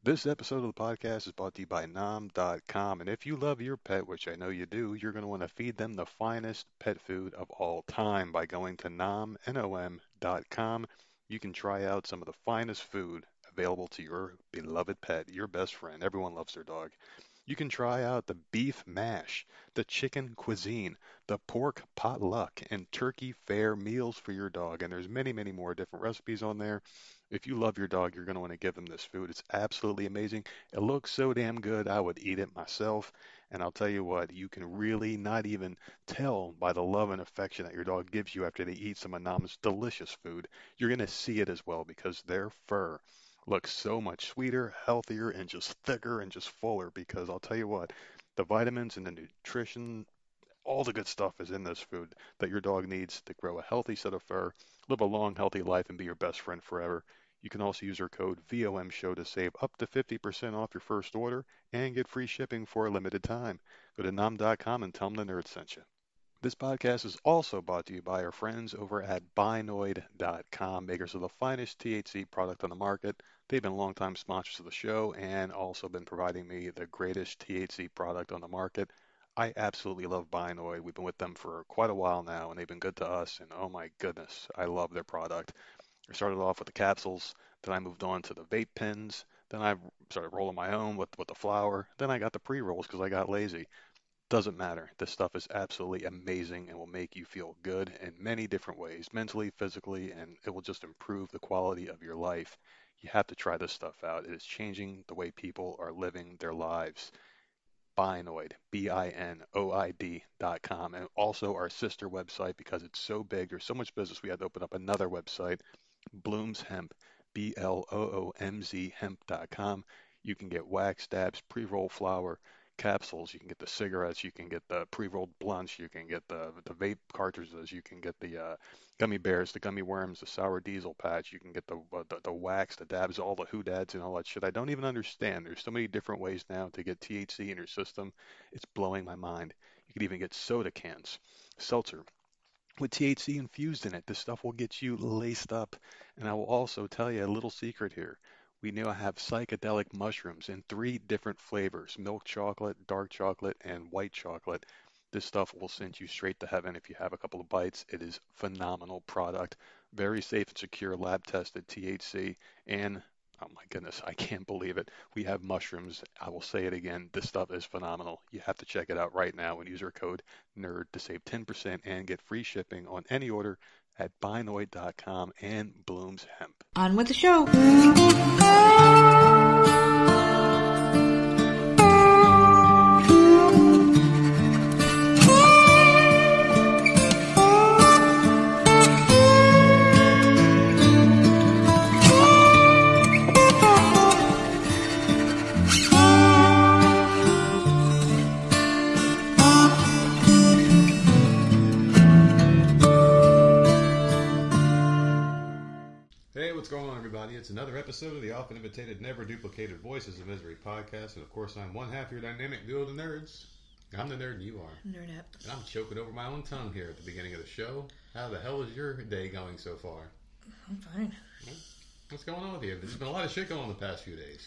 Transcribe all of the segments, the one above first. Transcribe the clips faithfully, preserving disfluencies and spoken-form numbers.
This episode of the podcast is brought to you by nom dot com. And if you love your pet, which I know you do, you're going to want to feed them the finest pet food of all time by going to nom, N O M dot com. You can try out some of the finest food available to your beloved pet, your best friend. Everyone loves their dog. You can try out the beef mash, the chicken cuisine, the pork potluck, and turkey fair meals for your dog. And there's many, many more different recipes on there. If you love your dog, you're going to want to give them this food. It's absolutely amazing. It looks so damn good, I would eat it myself. And I'll tell you what, you can really not even tell by the love and affection that your dog gives you after they eat some of Nom's delicious food. You're going to see it as well because their fur looks so much sweeter, healthier, and just thicker and just fuller. Because I'll tell you what, the vitamins and the nutrition, all the good stuff is in this food that your dog needs to grow a healthy set of fur, live a long, healthy life, and be your best friend forever. You can also use our code V O M Show to save up to fifty percent off your first order and get free shipping for a limited time. Go to nom dot com and tell them the nerd sent you. This podcast is also brought to you by our friends over at binoid dot com, makers of the finest T H C product on the market. They've been longtime sponsors of the show and also been providing me the greatest T H C product on the market. I absolutely love Binoid. We've been with them for quite a while now, and they've been good to us. And oh my goodness, I love their product. I started off with the capsules, then I moved on to the vape pens, then I started rolling my own with, with the flower, then I got the pre-rolls because I got lazy. Doesn't matter. This stuff is absolutely amazing and will make you feel good in many different ways, mentally, physically, and it will just improve the quality of your life. You have to try this stuff out. It is changing the way people are living their lives. Binoid, B I N O I D dot com, and also our sister website because it's so big. There's so much business. We had to open up another website, Bloom's Hemp, B L O O M Z hemp dot com. You can get wax dabs, pre-roll flower, capsules. You can get the cigarettes. You can get the pre-rolled blunts. You can get the the vape cartridges. You can get the uh, gummy bears, the gummy worms, the sour diesel patch. You can get the, uh, the the wax, the dabs, all the hoodads and all that shit. I don't even understand. There's so many different ways now to get T H C in your system. It's blowing my mind. You can even get soda cans, seltzer with T H C infused in it. This stuff will get you laced up. And I will also tell you a little secret here. We now have psychedelic mushrooms in three different flavors, milk chocolate, dark chocolate, and white chocolate. This stuff will send you straight to heaven if you have a couple of bites. It is phenomenal product, very safe and secure, lab tested T H C, and oh my goodness, I can't believe it. We have mushrooms. I will say it again. This stuff is phenomenal. You have to check it out right now and use our code NERD to save ten percent and get free shipping on any order at binoid dot com and Bloom's Hemp. On with the show. What's going on, everybody? It's another episode of the often imitated, never duplicated Voices of Misery podcast, and of course, I'm one half your dynamic duo of the nerds. I'm the nerd, and you are. Nerd up. And I'm choking over my own tongue here at the beginning of the show. How the hell is your day going so far? I'm fine. What's going on with you? There's been a lot of shit going on the past few days.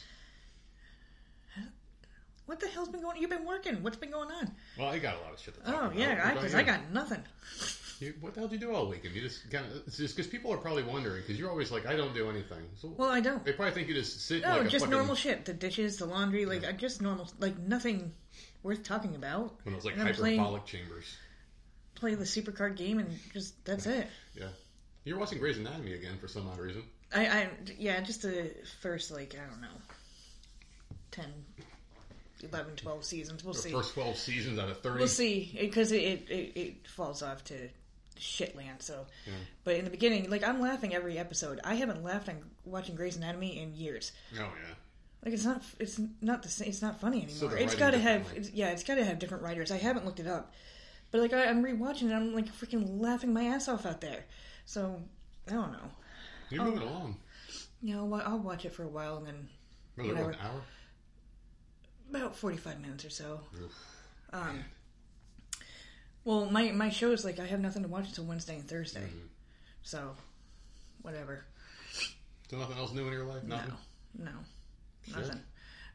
What the hell's been going on? You've been working. What's been going on? Well, I got a lot of shit to talk oh, about. Oh, yeah, because I, I got nothing. You, what the hell did you do all weekend? You just kind of, it's just because people are probably wondering, because you're always like, I don't do anything. So well, I don't. They probably think you just sit No, like just a fucking, normal shit. The dishes, the laundry, like, yeah. just normal, like, nothing worth talking about. When it was like and hyperbolic play, chambers. Play the supercard game and just, that's it. Yeah. You're watching Grey's Anatomy again for some odd reason. I, I, yeah, just the first, like, I don't know, ten, eleven, twelve seasons. We'll the see. First twelve seasons out of thirty. We'll see, because it it, it it falls off to shitland. So, yeah. But in the beginning, like, I'm laughing every episode. I haven't laughed on watching Grey's Anatomy in years. Oh yeah. Like, it's not it's not the same. It's not funny anymore. So it's got to have it's, yeah. It's got to have different writers. I haven't looked it up, but like I, I'm rewatching it. I'm like freaking laughing my ass off out there. So I don't know. You're moving along. You know, I'll watch it for a while and then. Really, what, an hour? About forty-five minutes or so. Oof. Um. Well, my my show is like I have nothing to watch until Wednesday and Thursday, mm-hmm. So whatever. So nothing else new in your life? Nothing? No, no, Shit. nothing.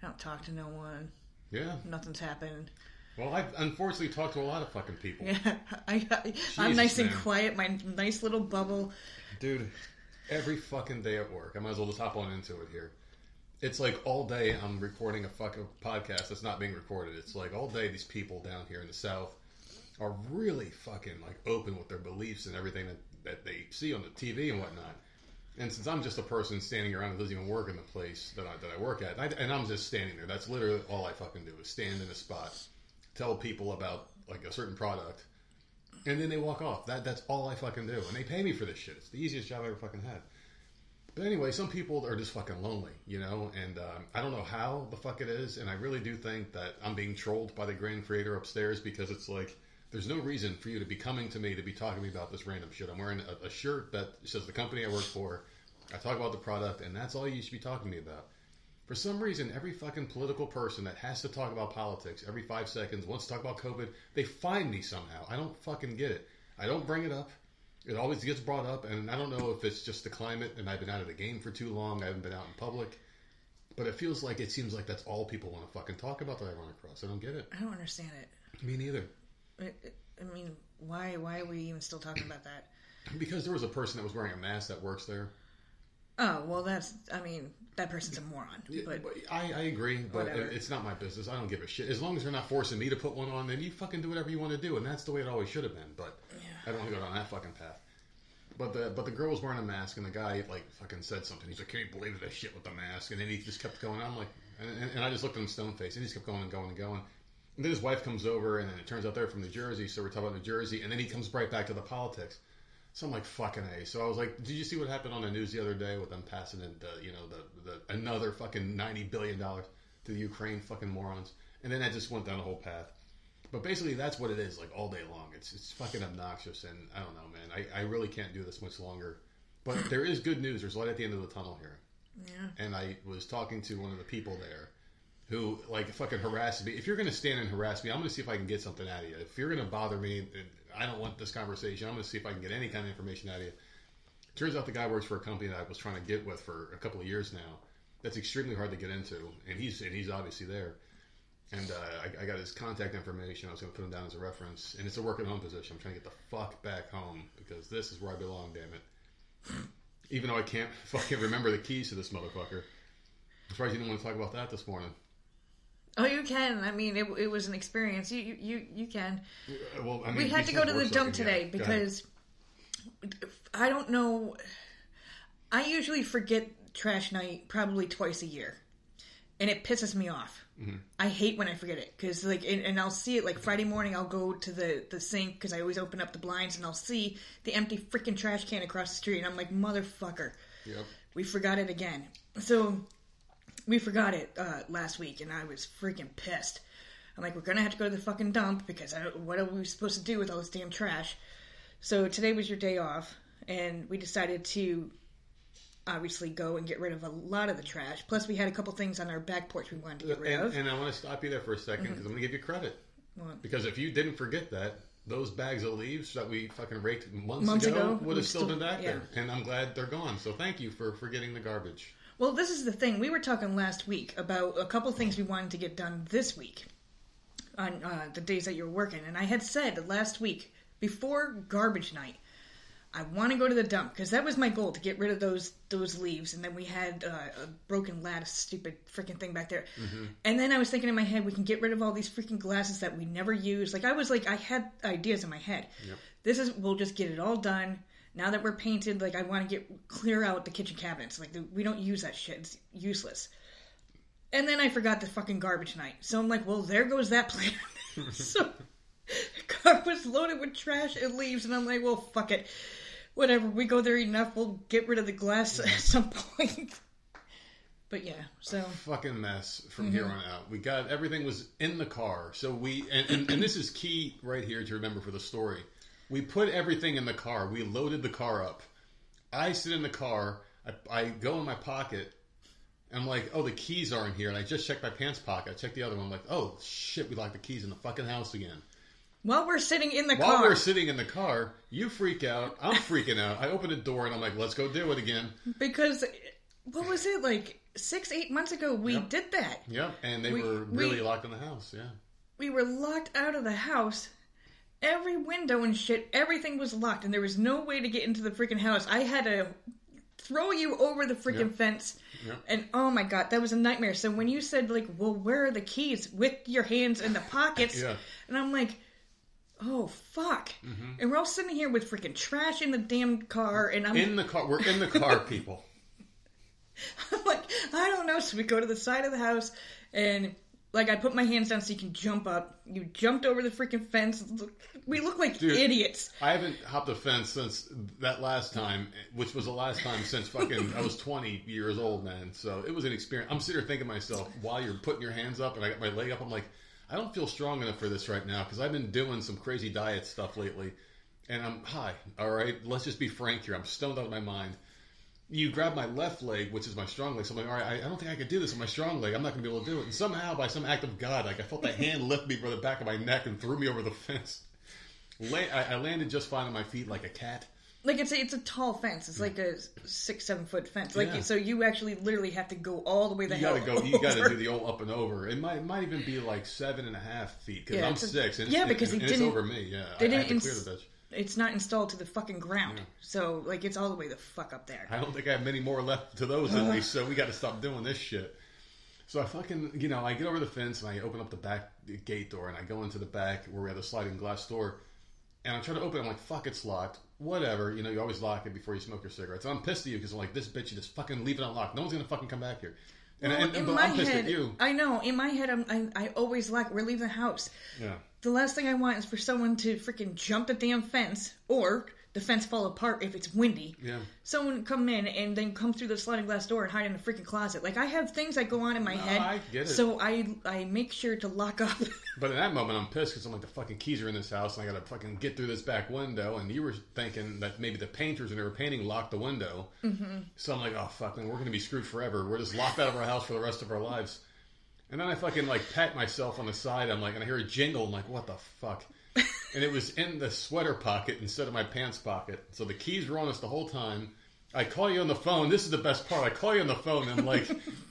I don't talk to no one. Yeah. Nothing's happened. Well, I've unfortunately talked to a lot of fucking people. Yeah, I, I, Jesus, I'm nice man. and quiet. My nice little bubble. Dude, every fucking day at work, I might as well just hop on into it here. It's like all day I'm recording a fucking podcast that's not being recorded. It's like all day these people down here in the South are really fucking like open with their beliefs and everything that, that they see on the T V and whatnot. And since I'm just a person standing around that doesn't even work in the place that I, that I work at, and, I, and I'm just standing there, that's literally all I fucking do is stand in a spot, tell people about like a certain product, and then they walk off. That That's all I fucking do. And they pay me for this shit. It's the easiest job I ever fucking had. But anyway, some people are just fucking lonely, you know, and um, I don't know how the fuck it is, and I really do think that I'm being trolled by the grand creator upstairs because it's like, there's no reason for you to be coming to me to be talking to me about this random shit. I'm wearing a, a shirt that says the company I work for. I talk about the product, and that's all you should be talking to me about. For some reason, every fucking political person that has to talk about politics every five seconds wants to talk about COVID. They find me somehow. I don't fucking get it. I don't bring it up. It always gets brought up, and I don't know if it's just the climate, and I've been out of the game for too long. I haven't been out in public. But it feels like, it seems like that's all people want to fucking talk about that I run across. I don't get it. I don't understand it. Me neither. It, it, I mean, why why are we even still talking about that? Because there was a person that was wearing a mask that works there. Oh, well, that's, I mean, that person's a moron. Yeah, But but I, I agree, but whatever. it, it's not my business. I don't give a shit. As long as they're not forcing me to put one on, then you fucking do whatever you want to do, and that's the way it always should have been. But Yeah. I don't want to go down that fucking path. But the but the girl was wearing a mask, and the guy like fucking said something. He's like, "Can you believe that shit with the mask?" And then he just kept going. I'm like, and, and I just looked at him stone faced, and he just kept going and going and going. And then his wife comes over, and then it turns out they're from New Jersey, so we're talking about New Jersey, and then he comes right back to the politics. So I'm like, fucking A. So I was like, did you see what happened on the news the other day with them passing in, the, you know, the, the another fucking ninety billion dollars to the Ukraine, fucking morons? And then that just went down the whole path. But basically, that's what it is, like, all day long. It's it's fucking obnoxious, and I don't know, man. I, I really can't do this much longer. But there is good news. There's light at the end of the tunnel here. Yeah. And I was talking to one of the people there who, like, fucking harassed me. If you're going to stand and harass me, I'm going to see if I can get something out of you. If you're going to bother me, and I don't want this conversation, I'm going to see if I can get any kind of information out of you. Turns out the guy works for a company that I was trying to get with for a couple of years now. That's extremely hard to get into, and he's and he's obviously there. And uh, I, I got his contact information. I was going to put him down as a reference. And it's a work-at-home position. I'm trying to get the fuck back home because this is where I belong, damn it. Even though I can't fucking remember the keys to this motherfucker. I'm surprised you didn't want to talk about that this morning. Oh, you can. I mean, it, it was an experience. You you, you, you can. Uh, Well, I mean, We had to go to the dump today yeah, because I don't know. I usually forget trash night probably twice a year, and it pisses me off. Mm-hmm. I hate when I forget it because, like, and, and I'll see it like Friday morning. I'll go to the the sink because I always open up the blinds, and I'll see the empty freaking trash can across the street, and I'm like, motherfucker, Yep. we forgot it again. So we forgot it uh, last week, and I was freaking pissed. I'm like, we're gonna have to go to the fucking dump because I, what are we supposed to do with all this damn trash? So today was your day off, and we decided to obviously go and get rid of a lot of the trash. Plus, we had a couple things on our back porch we wanted to get rid And, of. and I want to stop you there for a second because I'm going to give you credit. What? Because if you didn't forget that, those bags of leaves that we fucking raked months, Months ago, ago, would we have still, still- been back yeah. there. And I'm glad they're gone. So thank you for forgetting the garbage. Well, this is the thing. We were talking last week about a couple things we wanted to get done this week on uh, the days that you were working. And I had said last week, before garbage night, I want to go to the dump because that was my goal, to get rid of those those leaves. And then we had uh, a broken lattice, stupid freaking thing back there. Mm-hmm. And then I was thinking in my head, we can get rid of all these freaking glasses that we never use. Like I was like, I had ideas in my head. Yep. This is, we'll just get it all done. Now that we're painted, like I want to get clear out the kitchen cabinets. Like the, we don't use that shit. It's useless. And then I forgot the fucking garbage night. So I'm like, well, there goes that plan. So the car was loaded with trash and leaves, and I'm like, well, fuck it. Whatever, we go there enough, we'll get rid of the glass at some point. But yeah, so Fucking mess from here on out. We got, everything was in the car. So we, and, and, and this is key right here to remember for the story. We put everything in the car. We loaded the car up. I sit in the car. I, I go in my pocket. And I'm like, oh, the keys aren't here. And I just checked my pants pocket. I checked the other one. I'm like, oh, shit, we locked the keys in the fucking house again. while we're sitting in the While car, we're sitting in the car, you freak out. I'm freaking out. I open the door and I'm like, let's go do it again. because what was it like? six, eight months ago, we Yep. did that. Yep, and they We- were really we- locked in the house, yeah. We were locked out of the house. Every window and shit, everything was locked, and there was no way to get into the freaking house. I had to throw you over the freaking Yep. fence. Yep. And oh my god, that was a nightmare. So when you said, like, well, where are the keys? With your hands in the pockets. Yeah. And I'm like, oh, fuck. Mm-hmm. And we're all sitting here with freaking trash in the damn car, and I'm, In the car. We're in the car, people. I'm like, I don't know. So we go to the side of the house, and, like, I put my hands down so you can jump up. You jumped over the freaking fence. We look like Dude. idiots. I haven't hopped a fence since that last time, which was the last time since fucking I was twenty years old, man. So it was an experience. I'm sitting there thinking to myself, while you're putting your hands up and I got my leg up, I'm like, I don't feel strong enough for this right now because I've been doing some crazy diet stuff lately. And I'm high, all right? Let's just be frank here. I'm stoned out of my mind. You grab my left leg, which is my strong leg. So I'm like, all right, I, I don't think I could do this with my strong leg. I'm not going to be able to do it. And somehow, by some act of God, like I felt that hand lift me by the back of my neck and threw me over the fence. La- I, I landed just fine on my feet like a cat. Like, it's a, it's a tall fence. It's like a six, seven foot fence. Like, Yeah. so you actually literally have to go all the way the You hell gotta go. You gotta over. do the old up and over. It might it might even be like seven and a half feet because Yeah, I'm it's a- six. And yeah, it's, because and, he and didn't- it's over me. Yeah, they I, I had to didn't clear ins- the bitch. It's not installed to the fucking ground. Yeah. So, like, it's all the way the fuck up there. I don't think I have many more left to those at least. So we got to stop doing this shit. So I fucking you know I get over the fence and I open up the back gate door and I go into the back where we have a sliding glass door. And I try to open it. I'm like, fuck, it's locked. Whatever. You know, you always lock it before you smoke your cigarettes. And I'm pissed at you because I'm like, this bitch, you just fucking leave it unlocked. No one's going to fucking come back here. And, Well, and, in but my I'm pissed head, at you. I know. In my head, I'm, I, I always like, we're leaving the house. Yeah. The last thing I want is for someone to freaking jump the damn fence, or the fence fall apart if it's windy. Yeah. Someone come in and then come through the sliding glass door and hide in the freaking closet. Like, I have things that go on in my No, head. I get it. So I I make sure to lock up. But in that moment, I'm pissed because I'm like, the fucking keys are in this house, and I gotta fucking get through this back window. And you were thinking that maybe the painters, when they were painting, locked the window. Mm-hmm. So I'm like, oh fuck, man, we're gonna be screwed forever. We're just locked out of our house for the rest of our lives. And then I fucking like pat myself on the side. I'm like, and I hear a jingle. I'm like, what the fuck? And it was in the sweater pocket instead of my pants pocket. So the keys were on us the whole time. I call you on the phone. This is the best part. I call you on the phone. And I'm like,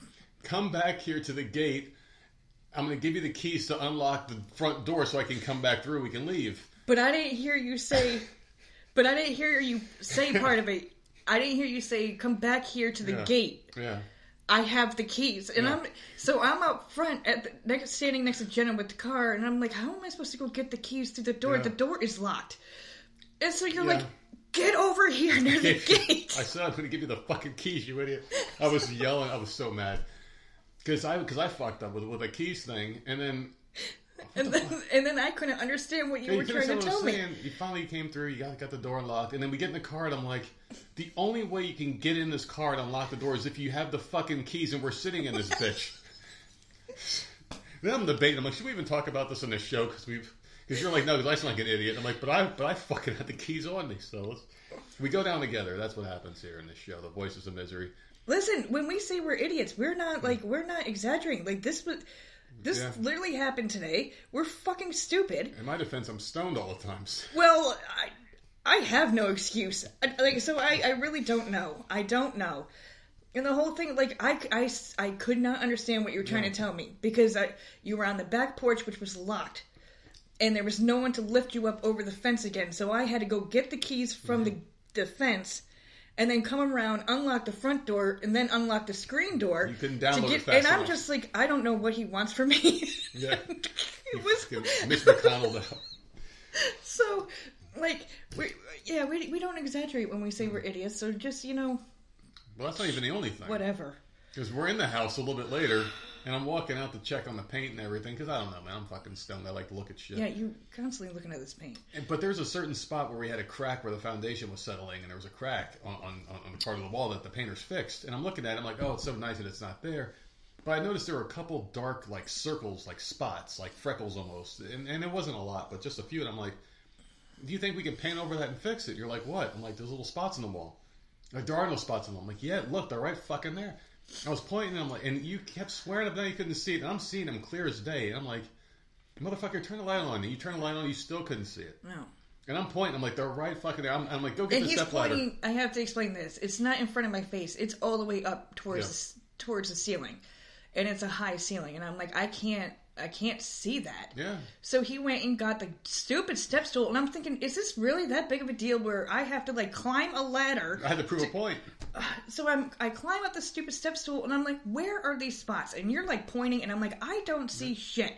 come back here to the gate. I'm going to give you the keys to unlock the front door so I can come back through. We can leave. But I didn't hear you say. But I didn't hear you say part of it. I didn't hear you say, come back here to the Yeah. gate. Yeah. I have the keys, and Yeah. I'm so I'm out front at the, next, standing next to Jenna with the car, and I'm like, how am I supposed to go get the keys through the door? Yeah. The door is locked, and so you're Yeah. like, get over here near the gate. I said I'm going to give you the fucking keys, you idiot. I was yelling. I was so mad because I because I fucked up with with the keys thing, and then and then and then I couldn't understand what you Yeah, were couldn't trying to understand tell what I was me. saying. You finally came through. You got got the door unlocked, and then we get in the car, and I'm like, the only way you can get in this car and unlock the door is if you have the fucking keys, and we're sitting in this bitch. Then I'm debating. I'm like, should we even talk about this on this show? Because we've because you're like, no, because I sound like an idiot. I'm like, but I but I fucking had the keys on me. So let's we go down together. That's what happens here in this show. The Voices of Misery. Listen, when we say we're idiots, we're not like we're not exaggerating. Like this was. This Yeah. literally happened today. We're fucking stupid. In my defense, I'm stoned all the times. Well, I, I have no excuse. I, like, so I, I really don't know. I don't know. And the whole thing, like, I, I, I could not understand what you were trying Yeah. to tell me. Because I, you were on the back porch, which was locked. And there was no one to lift you up over the fence again. So I had to go get the keys from Mm-hmm. the, the fence. And then come around, unlock the front door, and then unlock the screen door. You couldn't to download get, it fast And I'm enough. just like, I don't know what he wants from me. Yeah. it was... Fucking Mitch McConnell out. So, like, we yeah, we we don't exaggerate when we say we're idiots. So just you know, Well, that's not even the only thing. whatever. Because we're in the house a little bit later, and I'm walking out to check on the paint and everything, because I don't know, man, I'm fucking stoned. I like to look at shit. Yeah, you constantly looking at this paint. And, but there's a certain spot where we had a crack where the foundation was settling, and there was a crack on, on, on the part of the wall that the painters fixed. And I'm looking at it, I'm like, oh, it's so nice that it's not there. But I noticed there were a couple dark, like, circles, like spots, like freckles almost. And, and it wasn't a lot, but just a few. And I'm like, do you think we can paint over that and fix it? You're like, what? I'm like, there's little spots in the wall. Like, there are no spots in them. I'm like, yeah, look, they're right fucking there. I was pointing, and I'm like, and you kept swearing up that you couldn't see it, and I'm seeing them clear as day. And I'm like, motherfucker, turn the light on. And you turn the light on, you still couldn't see it. No. And I'm pointing, I'm like, they're right fucking there. I'm, I'm like, go get And the he's step ladder. pointing. I have to explain this. It's not in front of my face. It's all the way up towards Yeah. the, towards the ceiling, and it's a high ceiling, and I'm like, I can't, I can't see that. Yeah. So he went and got the stupid step stool, and I'm thinking, is this really that big of a deal where I have to like climb a ladder? I had to prove to, a point. Uh, so I'm, I climb up the stupid step stool, and I'm like, where are these spots? And you're like pointing, and I'm like, I don't see shit.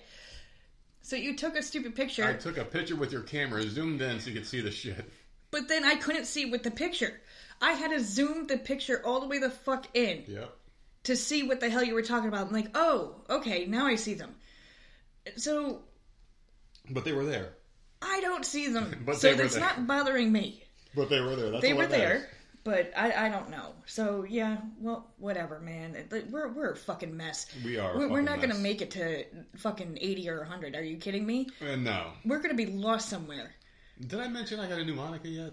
So you took a stupid picture. I took a picture with your camera, zoomed in so you could see the shit. But then I couldn't see with the picture. I had to zoom the picture all the way the fuck in. Yep. To see what the hell you were talking about. I'm like, oh, okay, now I see them. So... But they were there. I don't see them. But so they were that's there. not bothering me. But they were there. That's they all were that matters. there. But I, I don't know. So, yeah, well, whatever, man. We're we're a fucking mess. We are a We're, we're fucking not going to mess. make it to fucking eighty or one hundred. Are you kidding me? Uh, no. We're going to be lost somewhere. Did I mention I got a new Monica yet?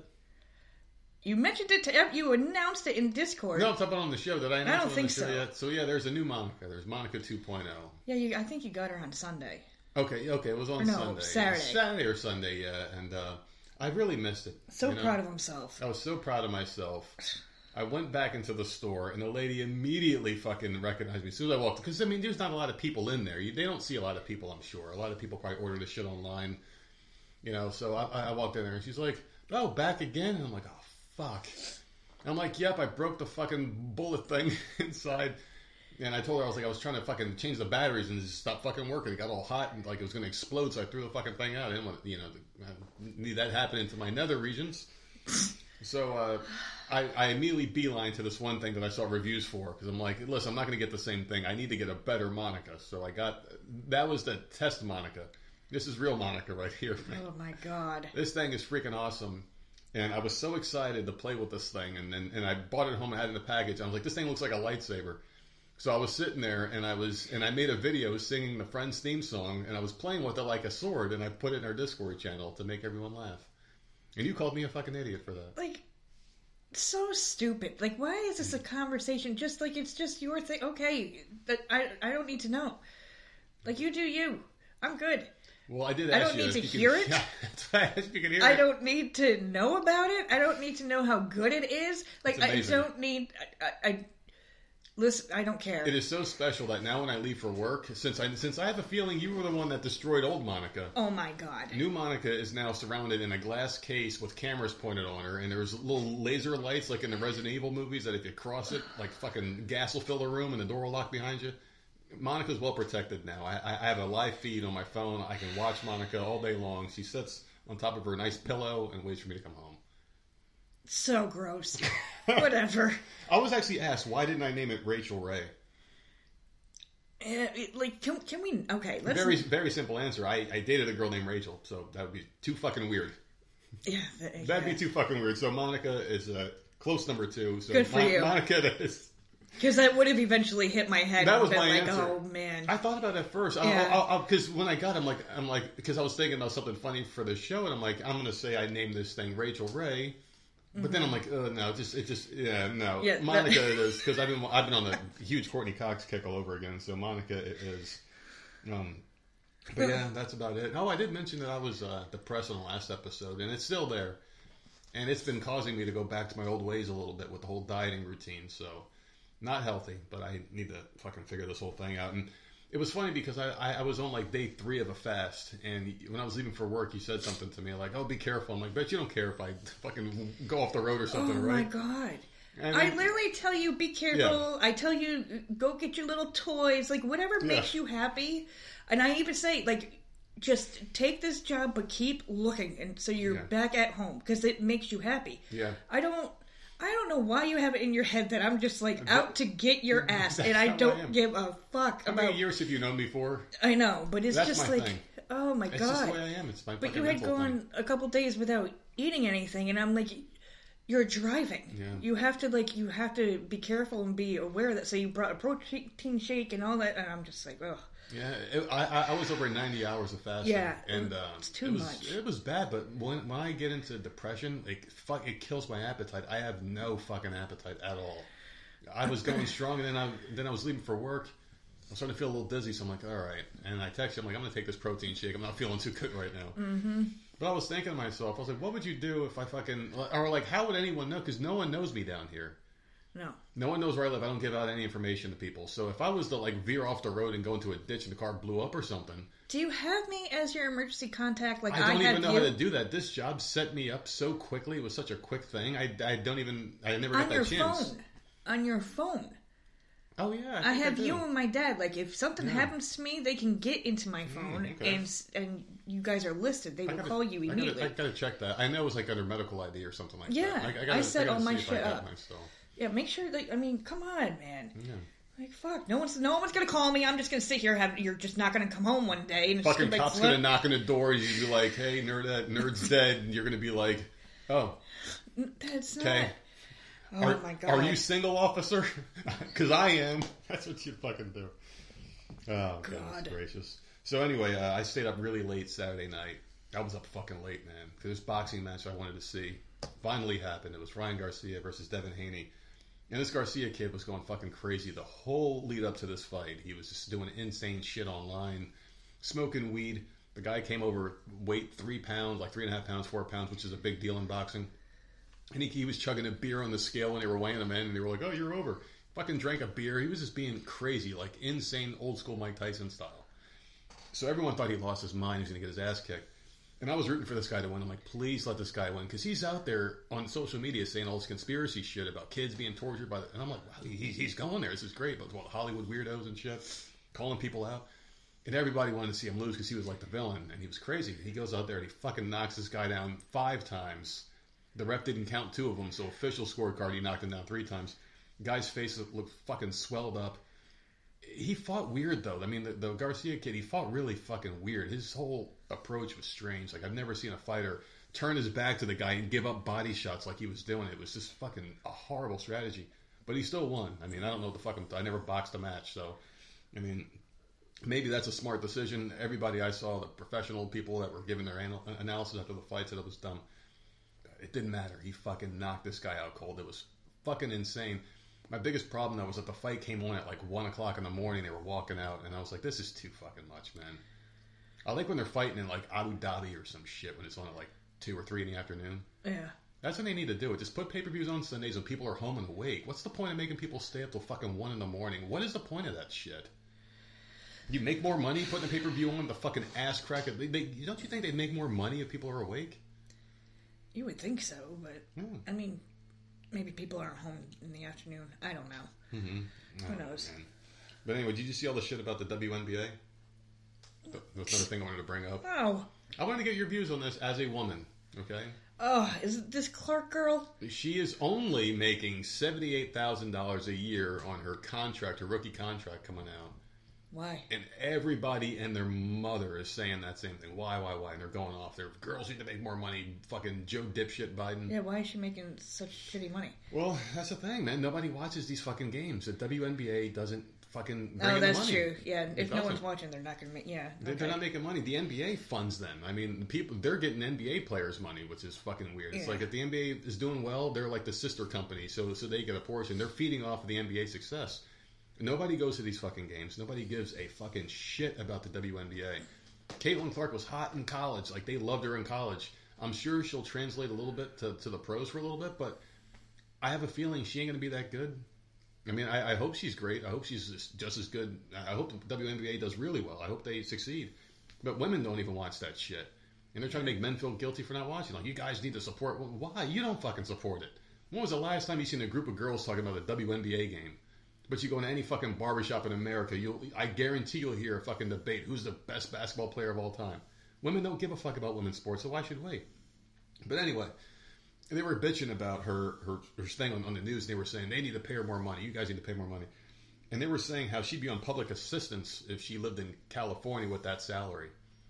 You mentioned it to... You announced it in Discord. No, I'm talking on the show. Did I announce I don't it on think the show so. yet? So, yeah, there's a new Monica. There's Monica two point oh. Yeah, you, I think you got her on Sunday. Okay, okay. It was on Or no, Sunday. Saturday. Saturday or Sunday, yeah. And uh, I really missed it. So you know? proud of himself. I was so proud of myself. I went back into the store, and the lady immediately fucking recognized me as soon as I walked. Because, I mean, there's not a lot of people in there. You, they don't see a lot of people, I'm sure. A lot of people probably order this shit online. You know, so I, I walked in there, and she's like, oh, back again? And I'm like, oh, fuck. I'm like, yep, I broke the fucking bullet thing inside. And I told her, I was like, I was trying to fucking change the batteries and it just stopped fucking working. It got all hot and like it was going to explode, so I threw the fucking thing out. I didn't want, you know, I need that happening to my nether regions. So uh, I, I immediately beeline to this one thing that I saw reviews for because I'm like, listen, I'm not going to get the same thing. I need to get a better Monica. So I got, that was the test Monica. This is real Monica right here. Oh my god. This thing is freaking awesome. And I was so excited to play with this thing. And then and I bought it home and had it in the package. I was like, this thing looks like a lightsaber. So I was sitting there and I was and I made a video singing the Friends theme song and I was playing with it like a sword and I put it in our Discord channel to make everyone laugh. And you called me a fucking idiot for that. Like, so stupid. Like, why is this a conversation? Just like it's just your thing. Okay, that I I don't need to know. Like, you do you. I'm good. Well, I did I ask don't you need to if you hear can, it. Yeah, that's why I asked if you can hear I it. don't need to know about it. I don't need to know how good it is. Like, It's I amazing. don't need. I, I, I listen. I don't care. It is so special that now when I leave for work, since I since I have a feeling you were the one that destroyed old Monica. Oh my god. New Monica is now surrounded in a glass case with cameras pointed on her, and there's little laser lights like in the Resident Evil movies that if you cross it, like fucking gas will fill the room and the door will lock behind you. Monica's well protected now. I, I have a live feed on my phone. I can watch Monica all day long. She sits on top of her nice pillow and waits for me to come home. So gross. Whatever. I was actually asked, why didn't I name it Rachel Ray? Uh, it- like, can, can we? Okay, let's. Very very simple answer. I, I dated a girl named Rachel, so that would be too fucking weird. Yeah, th- That'd yeah. be too fucking weird. So Monica is uh, close number two. So Good for you. Monica is. Because that would have eventually hit my head. That and was been my like, answer. oh man. I thought about it at first. Yeah. Because when I got, it, I'm like, I'm like, because I was thinking about something funny for the show, and I'm like, I'm gonna say I named this thing Rachel Ray, but then I'm like, oh no, just it just yeah no. Yeah, that- Monica is because I've been I've been on the huge Courtney Cox kick all over again. So Monica is. Um, but yeah, that's about it. Oh, I did mention that I was uh, depressed on the last episode, and it's still there, and it's been causing me to go back to my old ways a little bit with the whole dieting routine. So. Not healthy, but I need to fucking figure this whole thing out. And it was funny because I, I, I was on like day three of a fast, and when I was leaving for work, you said something to me like, "Oh, be careful." I'm like, "Bet you don't care if I fucking go off the road or something, oh right?" my god. And I then- literally tell you, be careful. I tell you, go get your little toys, like whatever makes Yeah. you happy. And I even say, like, just take this job, but keep looking, and so you're Yeah. back at home because it makes you happy. Yeah. I don't. I don't know why you have it in your head that I'm just like out to get your ass, and I how I don't am. give a fuck How about. many years have you known me for? I know, but it's That's just my like, thing. oh my It's god. just the way I am. It's my But fucking you had mental gone thing. a couple days without eating anything, and I'm like, you're driving. Yeah. You have to like, you have to be careful and be aware of that. So you brought a protein shake and all that, and I'm just like, ugh. Yeah, it, I, I I was over ninety hours of fasting. Yeah, and um, it's too it was, much. It was bad, but when when I get into depression, like fuck, it kills my appetite. I have no fucking appetite at all. I was going strong, and then I then I was leaving for work. I was starting to feel a little dizzy, so I'm like, all right. And I text you, I'm like, I'm gonna take this protein shake. I'm not feeling too good right now. Mm-hmm. But I was thinking to myself, I was like, what would you do if I fucking, or like, how would anyone know? Because no one knows me down here. No. No one knows where I live. I don't give out any information to people. So if I was to like veer off the road and go into a ditch and the car blew up or something, do you have me as your emergency contact? Like I don't I even know you? how to do that. This job set me up so quickly. It was such a quick thing. I, I don't even. I never got on that your chance. phone. On your phone. Oh yeah, I, I, have I you and my dad. Like if something Yeah. happens to me, they can get into my phone, Mm, okay. and and you guys are listed. They I will gotta, call you I immediately. gotta, I gotta check that. I know it was like under medical I D or something like Yeah, that. I, I, gotta, I set gotta all my see if I shit got up. my stuff. Yeah, make sure that. I mean, come on, man. Yeah. Like fuck, no one's no one's gonna call me. I'm just gonna sit here. Have you're just not gonna come home one day and it's Fucking just gonna cop's be like, gonna knock on the door. And you'd be like, "Hey, nerd, that nerd's dead," and you're gonna be like, "Oh, that's not. okay." Oh are, my god. Are you single, officer? Because I am. That's what you fucking do. Oh, God. goodness gracious. So anyway, uh, I stayed up really late Saturday night. I was up fucking late, man. Because this boxing match I wanted to see finally happened. It was Ryan Garcia versus Devin Haney. And this Garcia kid was going fucking crazy the whole lead up to this fight. He was just doing insane shit online, smoking weed. The guy came over, weight three pounds, like three and a half pounds, four pounds, which is a big deal in boxing. And he, he was chugging a beer on the scale when they were weighing him in, and they were like, "Oh, you're over." Fucking drank a beer. He was just being crazy, like insane, old school Mike Tyson style. So everyone thought he lost his mind. He was going to get his ass kicked. And I was rooting for this guy to win. I'm like, please let this guy win. Because he's out there on social media saying all this conspiracy shit about kids being tortured by the... And I'm like, wow, he, he's going there. This is great. But well, Hollywood weirdos and shit, calling people out. And everybody wanted to see him lose because he was like the villain. And he was crazy. He goes out there and he fucking knocks this guy down five times. The ref didn't count two of them. So official scorecard, he knocked him down three times. Guy's face looked fucking swelled up. He fought weird, though. I mean, the, the Garcia kid, he fought really fucking weird. His whole approach was strange. Like, I've never seen a fighter turn his back to the guy and give up body shots like he was doing. It was just fucking a horrible strategy. But he still won. I mean, I don't know the fucking... I never boxed a match, so... I mean, maybe that's a smart decision. Everybody I saw, the professional people that were giving their anal- analysis after the fight said it was dumb. It didn't matter. He fucking knocked this guy out cold. It was fucking insane. My biggest problem, though, was that the fight came on at like one o'clock in the morning. They were walking out, and I was like, this is too fucking much, man. I like when they're fighting in like Abu Dhabi or some shit when it's on at like two or three in the afternoon. Yeah. That's when they need to do it. Just put pay-per-views on Sundays when people are home and awake. What's the point of making people stay up till fucking one in the morning? What is the point of that shit? You make more money putting a pay-per-view on the fucking ass crack. They, they, don't you think they'd make more money if people are awake? You would think so, but Hmm. I mean, maybe people aren't home in the afternoon. I don't know. Mm-hmm. Who Oh, knows? man. But anyway, did you see all the shit about the W N B A? That's another thing I wanted to bring up. Oh, I wanted to get your views on this as a woman, okay? oh, is it this Clark girl? She is only making seventy-eight thousand dollars a year on her contract, her rookie contract coming out. Why? And everybody and their mother is saying that same thing. Why, why, why? And they're going off. Their girls need to make more money. Fucking Joe dipshit Biden. Yeah, why is she making such shitty money? Well, that's the thing, man. Nobody watches these fucking games. The W N B A doesn't fucking bring Oh, in the that's money. true. Yeah, It if no doesn't. one's watching, they're not going to make. Yeah, They- okay. They're not making money. The N B A funds them. I mean, the people they're getting N B A players money, which is fucking weird. It's Yeah. like if the N B A is doing well, they're like the sister company, so so they get a portion. They're feeding off of the N B A success. Nobody goes to these fucking games. Nobody gives a fucking shit about the W N B A. Caitlin Clark was hot in college. Like, they loved her in college. I'm sure she'll translate a little bit to, to the pros for a little bit, but I have a feeling she ain't going to be that good. I mean, I, I hope she's great. I hope she's just, just as good. I hope the W N B A does really well. I hope they succeed. But women don't even watch that shit. And they're trying to make men feel guilty for not watching. Like, you guys need to support. Well, why? You don't fucking support it. When was the last time you seen a group of girls talking about a W N B A game? But you go into any fucking barbershop in America, you'll I guarantee you'll hear a fucking debate. Who's the best basketball player of all time? Women don't give a fuck about women's sports, so why should we? But anyway, they were bitching about her her, her thing on, on the news. They were saying they need to pay her more money. You guys need to pay more money. And they were saying how she'd be on public assistance if she lived in California with that salary.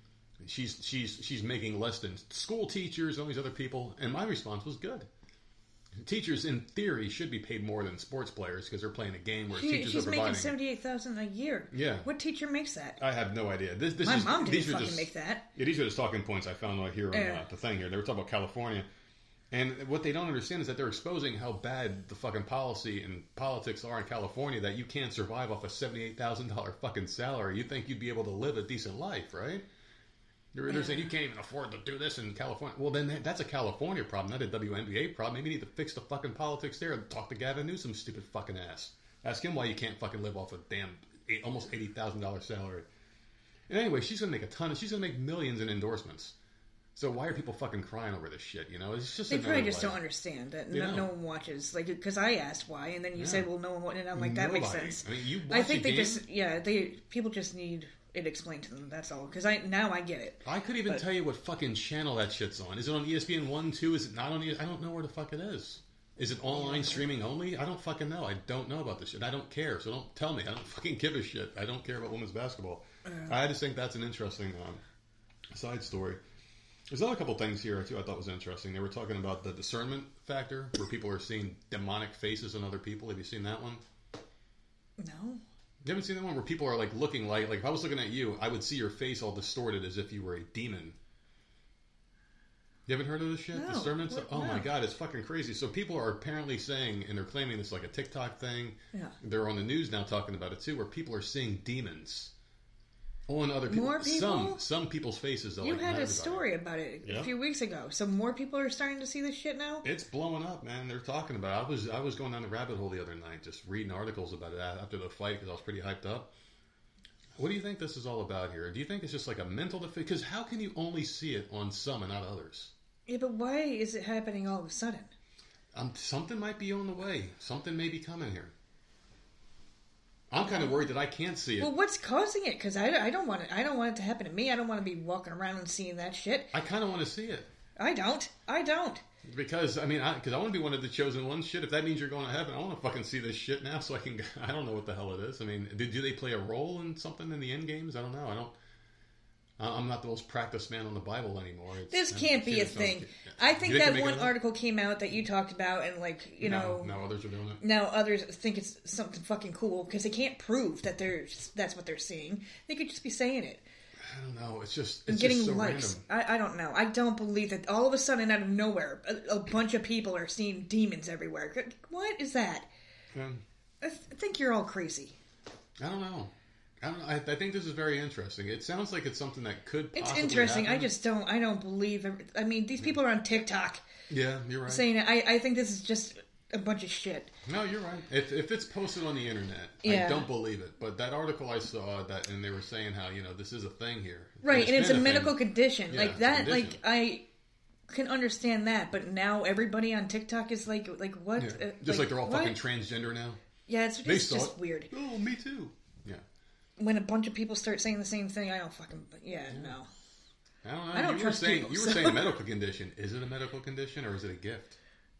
She's she's she's making less than school teachers and all these other people. And my response was good. Teachers, in theory, should be paid more than sports players because they're playing a game where She, teachers she's are making providing. seventy-eight thousand a year. Yeah. What teacher makes that? I have no idea. This, this My is, mom these didn't are fucking just, make that. Yeah, these are just talking points I found right here on Yeah. uh, the thing here. They were talking about California. And what they don't understand is that they're exposing how bad the fucking policy and politics are in California, that you can't survive off a seventy-eight thousand dollars fucking salary. You think you'd be able to live a decent life, right? They're, they're saying you can't even afford to do this in California. Well, then that, that's a California problem, not a W N B A problem. Maybe you need to fix the fucking politics there and talk to Gavin Newsom, stupid fucking ass. Ask him why you can't fucking live off a damn eight, almost eighty thousand dollars salary. And anyway, she's gonna make a ton of, she's gonna make millions in endorsements. So why are people fucking crying over this shit? You know, it's just they probably just way. don't understand that You no, know. no one watches. Like, because I asked why, and then you Yeah. said, "Well, no one," wa-" and I'm like, "That makes Nobody. sense." I mean, you I watch think a they game, just, yeah, they people just need it explained to them. That's all. Because I now I get it. I could even But- tell you what fucking channel that shit's on. Is it on E S P N one, two? Is it not on E S P N? I don't know where the fuck it is. Is it online streaming only? I don't fucking know. I don't know about this shit. I don't care, so don't tell me. I don't fucking give a shit. I don't care about women's basketball. Uh, I just think that's an interesting um, side story. There's another couple things here, too, I thought was interesting. They were talking about the discernment factor, where people are seeing demonic faces on other people. Have you seen that one? No. You haven't seen that one where people are like looking like, like if I was looking at you, I would see your face all distorted as if you were a demon. You haven't heard of this shit? No. Discernment? What- Oh no. my god, it's fucking crazy. So people are apparently saying, and they're claiming this like a TikTok thing. Yeah. They're on the news now talking about it too, where people are seeing demons on other people. More people? Some some people's faces. Though, You like, had not a everybody. story about it Yeah. a few weeks ago. So more people are starting to see this shit now. It's blowing up, man. They're talking about it. I was I was going down the rabbit hole the other night, just reading articles about it after the fight because I was pretty hyped up. What do you think this is all about here? Do you think it's just like a mental defeat? Because how can you only see it on some and not others? Yeah, but why is it happening all of a sudden? Um, something might be on the way. Something may be coming here. I'm kind of worried that I can't see it. Well, what's causing it? Because I, I don't want it. I don't want it to happen to me. I don't want to be walking around and seeing that shit. I kind of want to see it. I don't. I don't. Because, I mean, because I, I want to be one of the chosen ones. Shit, if that means you're going to heaven, I want to fucking see this shit now so I can, I don't know what the hell it is. I mean, do, do they play a role in something in the end games? I don't know. I don't, I- I'm not the most practiced man on the Bible anymore. It's, This I can't be a it's not- thing. yeah. I You think they're that making one it up? article came out that you talked about, and like you know, No, no, others are doing it. now others think it's something fucking cool because they can't prove that they're that's what they're seeing. They could just be saying it I don't know. It's just, and it's getting just so likes. random. I, I don't know. I don't believe that all of a sudden, out of nowhere, a, a bunch of people are seeing demons everywhere. What is that? Yeah. I, th- I think you're all crazy. I don't know. I don't know. I, I think this is very interesting. It sounds like it's something that could It's possibly interesting. happen. I just don't. I don't believe. Every, I mean, these people are on TikTok Yeah, you're right. saying it. I, I think this is just a bunch of shit. No, you're right. If if it's posted on the internet, Yeah. I don't believe it. But that article I saw that, and they were saying how you know this is a thing here, Right, and it's a been medical thing. condition. Yeah, like it's a that, condition. like I can understand that, but now everybody on TikTok is like, like what? Yeah. Uh, Just like, they're all what? fucking transgender now. Yeah, it's, They it's saw just it. weird. Oh, me too. Yeah. When a bunch of people start saying the same thing, I don't fucking. Yeah, no. I don't know. I don't you trust were saying people, you were so- saying a medical condition. Is it a medical condition or is it a gift?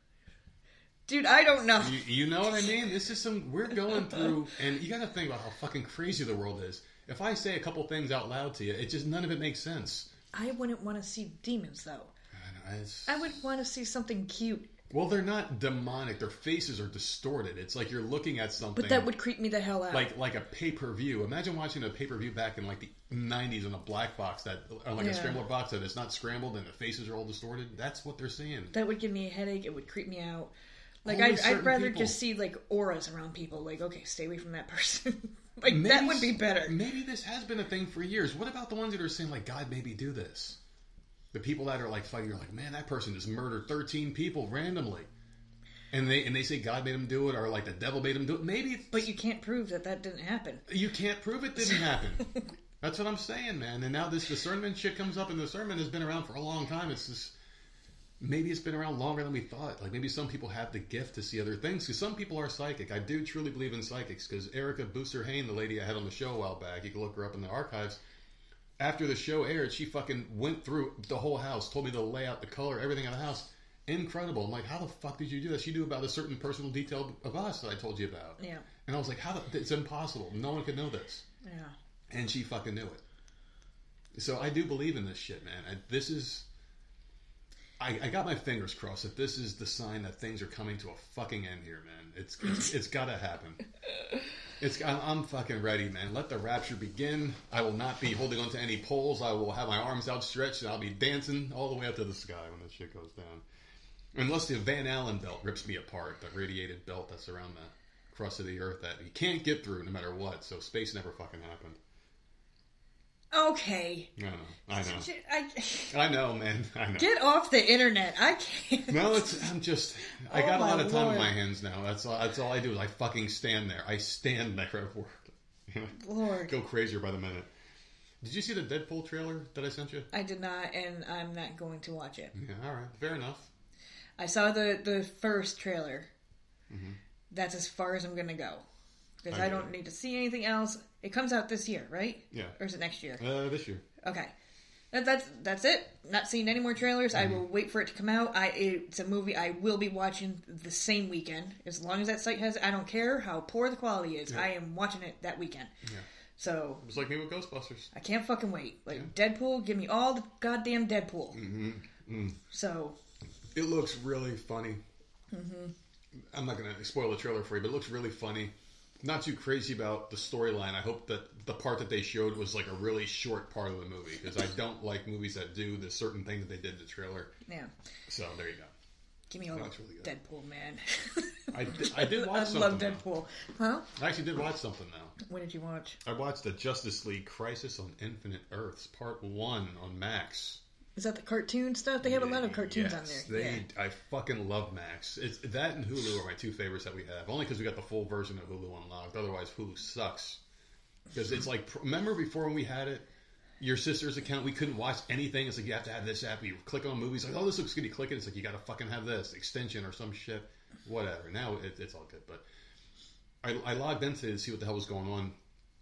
Dude, I don't know. You, you know what I mean? This is some we're going through, and you got to think about how fucking crazy the world is. If I say a couple things out loud to you, it just none of it makes sense. I wouldn't want to see demons, though. I know, it's- I would want to see something cute, Well, they're not demonic. Their faces are distorted. It's like you're looking at something. but that would creep me the hell out. like like a pay per view. Imagine watching a pay per view back in like the nineties on a black box that, or like Yeah. a scrambler box that is not scrambled and the faces are all distorted. That's what they're seeing. that would give me a headache. It would creep me out. Like Only I'd, certain I'd rather people. just see like auras around people. Like, okay, stay away from that person. like Maybe that would be better. Maybe this has been a thing for years. What about the ones that are saying like God maybe do this? The people that are like fighting, you're like, man, that person just murdered thirteen people randomly, and they and they say God made him do it, or like the devil made him do it. Maybe, But you can't prove that that didn't happen. you can't prove it didn't happen. That's what I'm saying, man. And now this discernment shit comes up, and discernment has been around for a long time. It's just maybe it's been around longer than we thought. Like maybe some people have the gift to see other things, because some people are psychic. I do truly believe in psychics, because Erica Booster Hain, the lady I had on the show a while back, you can look her up in the archives. After the show aired, she fucking went through the whole house, told me the layout, the color, everything of the house. Incredible. I'm like, how the fuck did you do that? She knew about a certain personal detail of us that I told you about. Yeah. And I was like, how the, it's impossible. No one could know this. Yeah. And she fucking knew it. So I do believe in this shit, man. I, this is... I, I got my fingers crossed that this is the sign that things are coming to a fucking end here, man. It's it's, it's got to happen. It's I'm, I'm fucking ready, man. Let the rapture begin. I will not be holding on to any poles. I will have my arms outstretched and I'll be dancing all the way up to the sky when this shit goes down. Unless the Van Allen belt rips me apart, the radiated belt that's around the crust of the earth that you can't get through no matter what. So space never fucking happened. okay. I know. I know. I, I know, man. I know. Get off the internet. I can't. No, it's. I'm just. I Oh, got a lot my of time Lord. on my hands now. That's all. That's all I do is I fucking stand there. I stand there at work. Lord. Go crazier by the minute. Did you see the Deadpool trailer that I sent you? I did not, and I'm not going to watch it. Yeah. All right. Fair enough. I saw the, the first trailer. Mhm. That's as far as I'm going to go. Because I I, get don't it. need to see anything else. It comes out this year, right? Yeah. Or is it next year? Uh, this year. Okay. That, that's that's it. Not seeing any more trailers. Mm-hmm. I will wait for it to come out. I It's a movie I will be watching the same weekend. As long as that site has I don't care how poor the quality is. Yeah. I am watching it that weekend. Yeah. So, It was like me with Ghostbusters. I can't fucking wait. Like, Deadpool, give me all the goddamn Deadpool. Mm-hmm. Mm. So, It looks really funny. Mm-hmm. I'm not going to spoil the trailer for you, but it looks really funny. Not too crazy about the storyline. I hope that the part that they showed was like a really short part of the movie, because I don't like movies that do the certain thing that they did in the trailer. yeah. So there you go. Give me all That the looks really good. Deadpool, man. I did, I did watch I something. love though. Deadpool. Huh? I actually did watch something though. What did you watch? I watched the Justice League Crisis on Infinite Earths Part One on Max. Is that the cartoon stuff? They have a lot of cartoons Yes, on there. They, Yeah. I fucking love Max. It's that and Hulu are my two favorites that we have. Only because we got the full version of Hulu unlocked. Otherwise, Hulu sucks. Because it's like, remember before when we had it, your sister's account, we couldn't watch anything. It's like you have to have this app. You click on movies, like, oh, this looks good. You click it. It's like you got to fucking have this extension or some shit. Whatever. Now it, it's all good. But I, I logged into it to see what the hell was going on.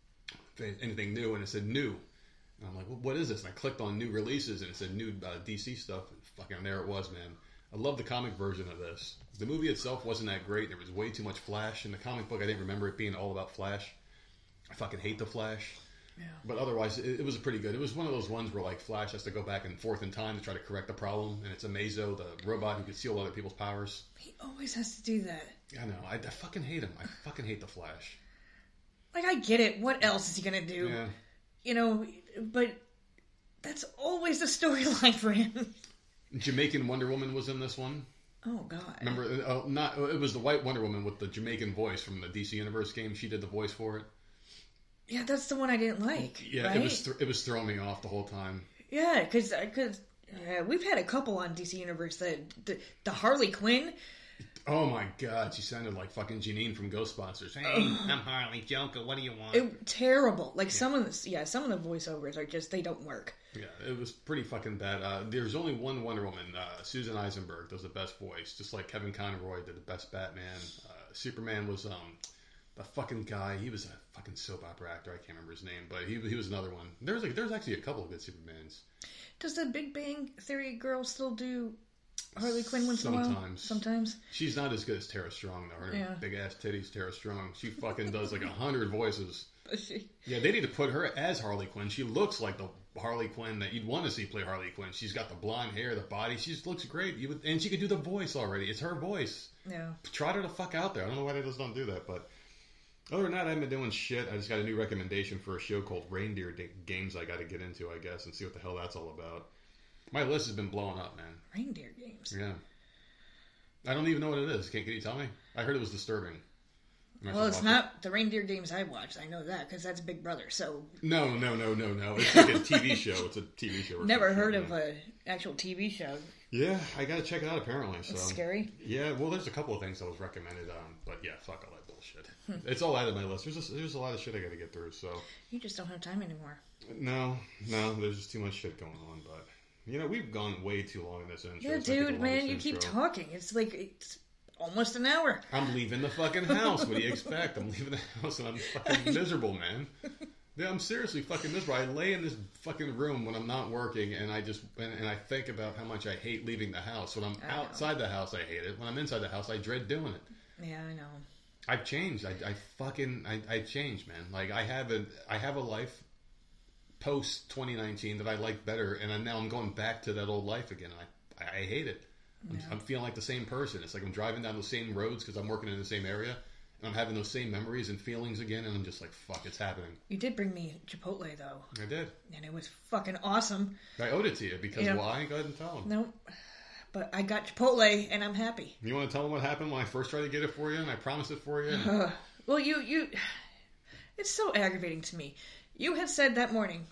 If anything new, and it said new. And I'm like, well, what is this? And I clicked on new releases, and it said new uh, D C stuff. Fucking there it was, man. I love the comic version of this. The movie itself wasn't that great. There was way too much Flash. In the comic book, I didn't remember it being all about Flash. I fucking hate the Flash. Yeah. But otherwise, it, it was pretty good. It was one of those ones where, like, Flash has to go back and forth in time to try to correct the problem. And it's Amazo, the robot who can steal other people's powers. He always has to do that. I know. I, I fucking hate him. I fucking hate the Flash. Like, I get it. What else is he going to do? Yeah. You know, but that's always the storyline for him. Jamaican Wonder Woman was in this one. Oh, God. Remember, uh, not it was the white Wonder Woman with the Jamaican voice from the D C Universe game. She did the voice for it. Yeah, that's the one I didn't like. Yeah, right? it was th- it was throwing me off the whole time. Yeah, because cause, uh, we've had a couple on D C Universe that the, the Harley Quinn. Oh my god, she sounded like fucking Janine from Ghostbusters. Hey, I'm Harley Joker. What do you want? It, terrible. Like some of the yeah, some of the voiceovers are just they don't work. Yeah, it was pretty fucking bad. Uh, there's only one Wonder Woman. Uh, Susan Eisenberg does the best voice, just like Kevin Conroy did the best Batman. Uh, Superman was um, the fucking guy. He was a fucking soap opera actor. I can't remember his name, but he he was another one. There was like there's actually a couple of good Supermans. Does the Big Bang Theory girl still do Harley Quinn once in a while? Sometimes. Sometimes. She's not as good as Tara Strong though. Her Yeah. big ass titties, Tara Strong. She fucking does like a hundred voices. She, Yeah, they need to put her as Harley Quinn. She looks like the Harley Quinn that you'd want to see play Harley Quinn. She's got the blonde hair, the body. She just looks great. You would, and she could do the voice already. It's her voice. yeah. Trot her the fuck out there. I don't know why they just don't do that, but other than that, I haven't been doing shit. I just got a new recommendation for a show called Reindeer D- Games I got to get into, I guess, and see what the hell that's all about. My list has been blowing up, man. Reindeer games. Yeah. I don't even know what it is. Can, can you tell me? I heard it was disturbing. I Well, should it's watch not the reindeer games I watched. I know that because that's Big Brother. So it. No, no, no, no, no. It's like a T V show. It's a T V show. or never something, heard yeah. of an actual T V show. Yeah, I got to check it out apparently. So It's scary. Yeah, well, there's a couple of things that was recommended on, but yeah, fuck all that bullshit. It's all out of my list. There's a, there's a lot of shit I got to get through. So You just don't have time anymore. no, no, there's just too much shit going on. But you know, we've gone way too long in this intro. Yeah, It's like the dude, man, longest you keep intro. talking. It's like it's almost an hour. I'm leaving the fucking house. What do you expect? I'm leaving the house and I'm fucking miserable, man. Yeah, I'm seriously fucking miserable. I lay in this fucking room when I'm not working, and I just and, and I think about how much I hate leaving the house. When I'm I know. outside the house, I hate it. When I'm inside the house, I dread doing it. Yeah, I know. I've changed. I, I fucking I, I changed, man. Like I have a I have a life post twenty nineteen that I like better, and I'm, now I'm going back to that old life again. I I hate it. I'm, Yeah. I'm feeling like the same person. It's like I'm driving down the same roads because I'm working in the same area, and I'm having those same memories and feelings again. And I'm just like, fuck, it's happening. You did bring me Chipotle though, I did. and it was fucking awesome. I owed it to you because Yeah. why? Go ahead and tell them. Nope. But I got Chipotle, and I'm happy. You want to tell them what happened when I first tried to get it for you, and I promised it for you? And Uh, well, you you, it's so aggravating to me. You had said that morning,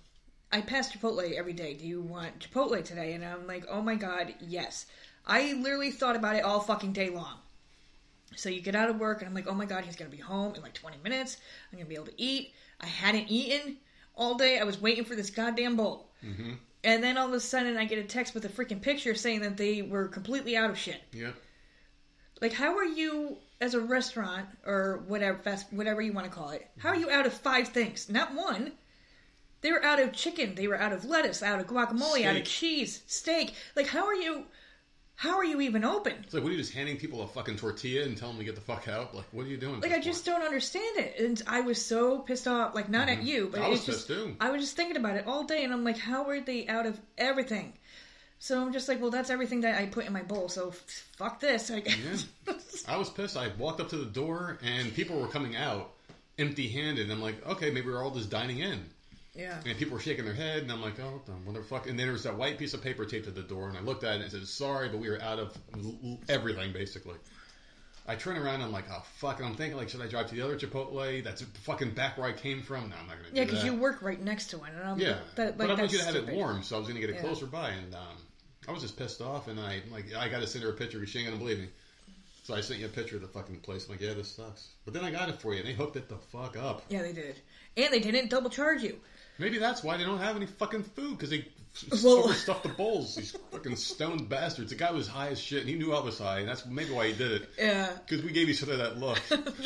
I pass Chipotle every day. Do you want Chipotle today? And I'm like, oh my god, yes. I literally thought about it all fucking day long. So you get out of work, and I'm like, oh my god, he's going to be home in like twenty minutes. I'm going to be able to eat. I hadn't eaten all day. I was waiting for this goddamn bowl. Mm-hmm. And then all of a sudden, I get a text with a freaking picture saying that they were completely out of shit. Yeah. Like, how are you, as a restaurant, or whatever, fast, whatever you want to call it, how are you out of five things? Not one. They were out of chicken. They were out of lettuce, out of guacamole, Steak. out of cheese, steak. Like, how are you... How are you even open? It's like, what are you just handing people a fucking tortilla and telling them to get the fuck out? Like, what are you doing? Like, I just don't understand it. And I was so pissed off. Like, not mm-hmm. at you, but I was it's just, pissed too. I was just thinking about it all day, and I'm like, how are they out of everything? So I'm just like, well, that's everything that I put in my bowl, so f- fuck this. I guess. Yeah. I was pissed. I walked up to the door, and people were coming out empty-handed. And I'm like, okay, maybe we're all just dining in. Yeah. And people were shaking their head, and I'm like, oh, what the fuck? And then there was that white piece of paper taped to the door, and I looked at it and it said, sorry, but we were out of l- everything, basically. I turn around and I'm like, oh, fuck. And I'm thinking, like, should I drive to the other Chipotle? That's fucking back where I came from. No, I'm not going to do Yeah, that. because you work right next to one. And I'm, yeah. that, like, but I want you to have stupid. it warm, so I was going to get it yeah. closer by. And um, I was just pissed off, and I like I got to send her a picture because she ain't going to believe me. So I sent you a picture of the fucking place. I'm like, yeah, this sucks. But then I got it for you, and they hooked it the fuck up. Yeah, they did. And they didn't double charge you. Maybe that's why they don't have any fucking food, because they Well- overstuffed the bowls. These fucking stoned bastards. The guy was high as shit, and he knew I was high, and that's maybe why he did it. Yeah. Because we gave each other that look.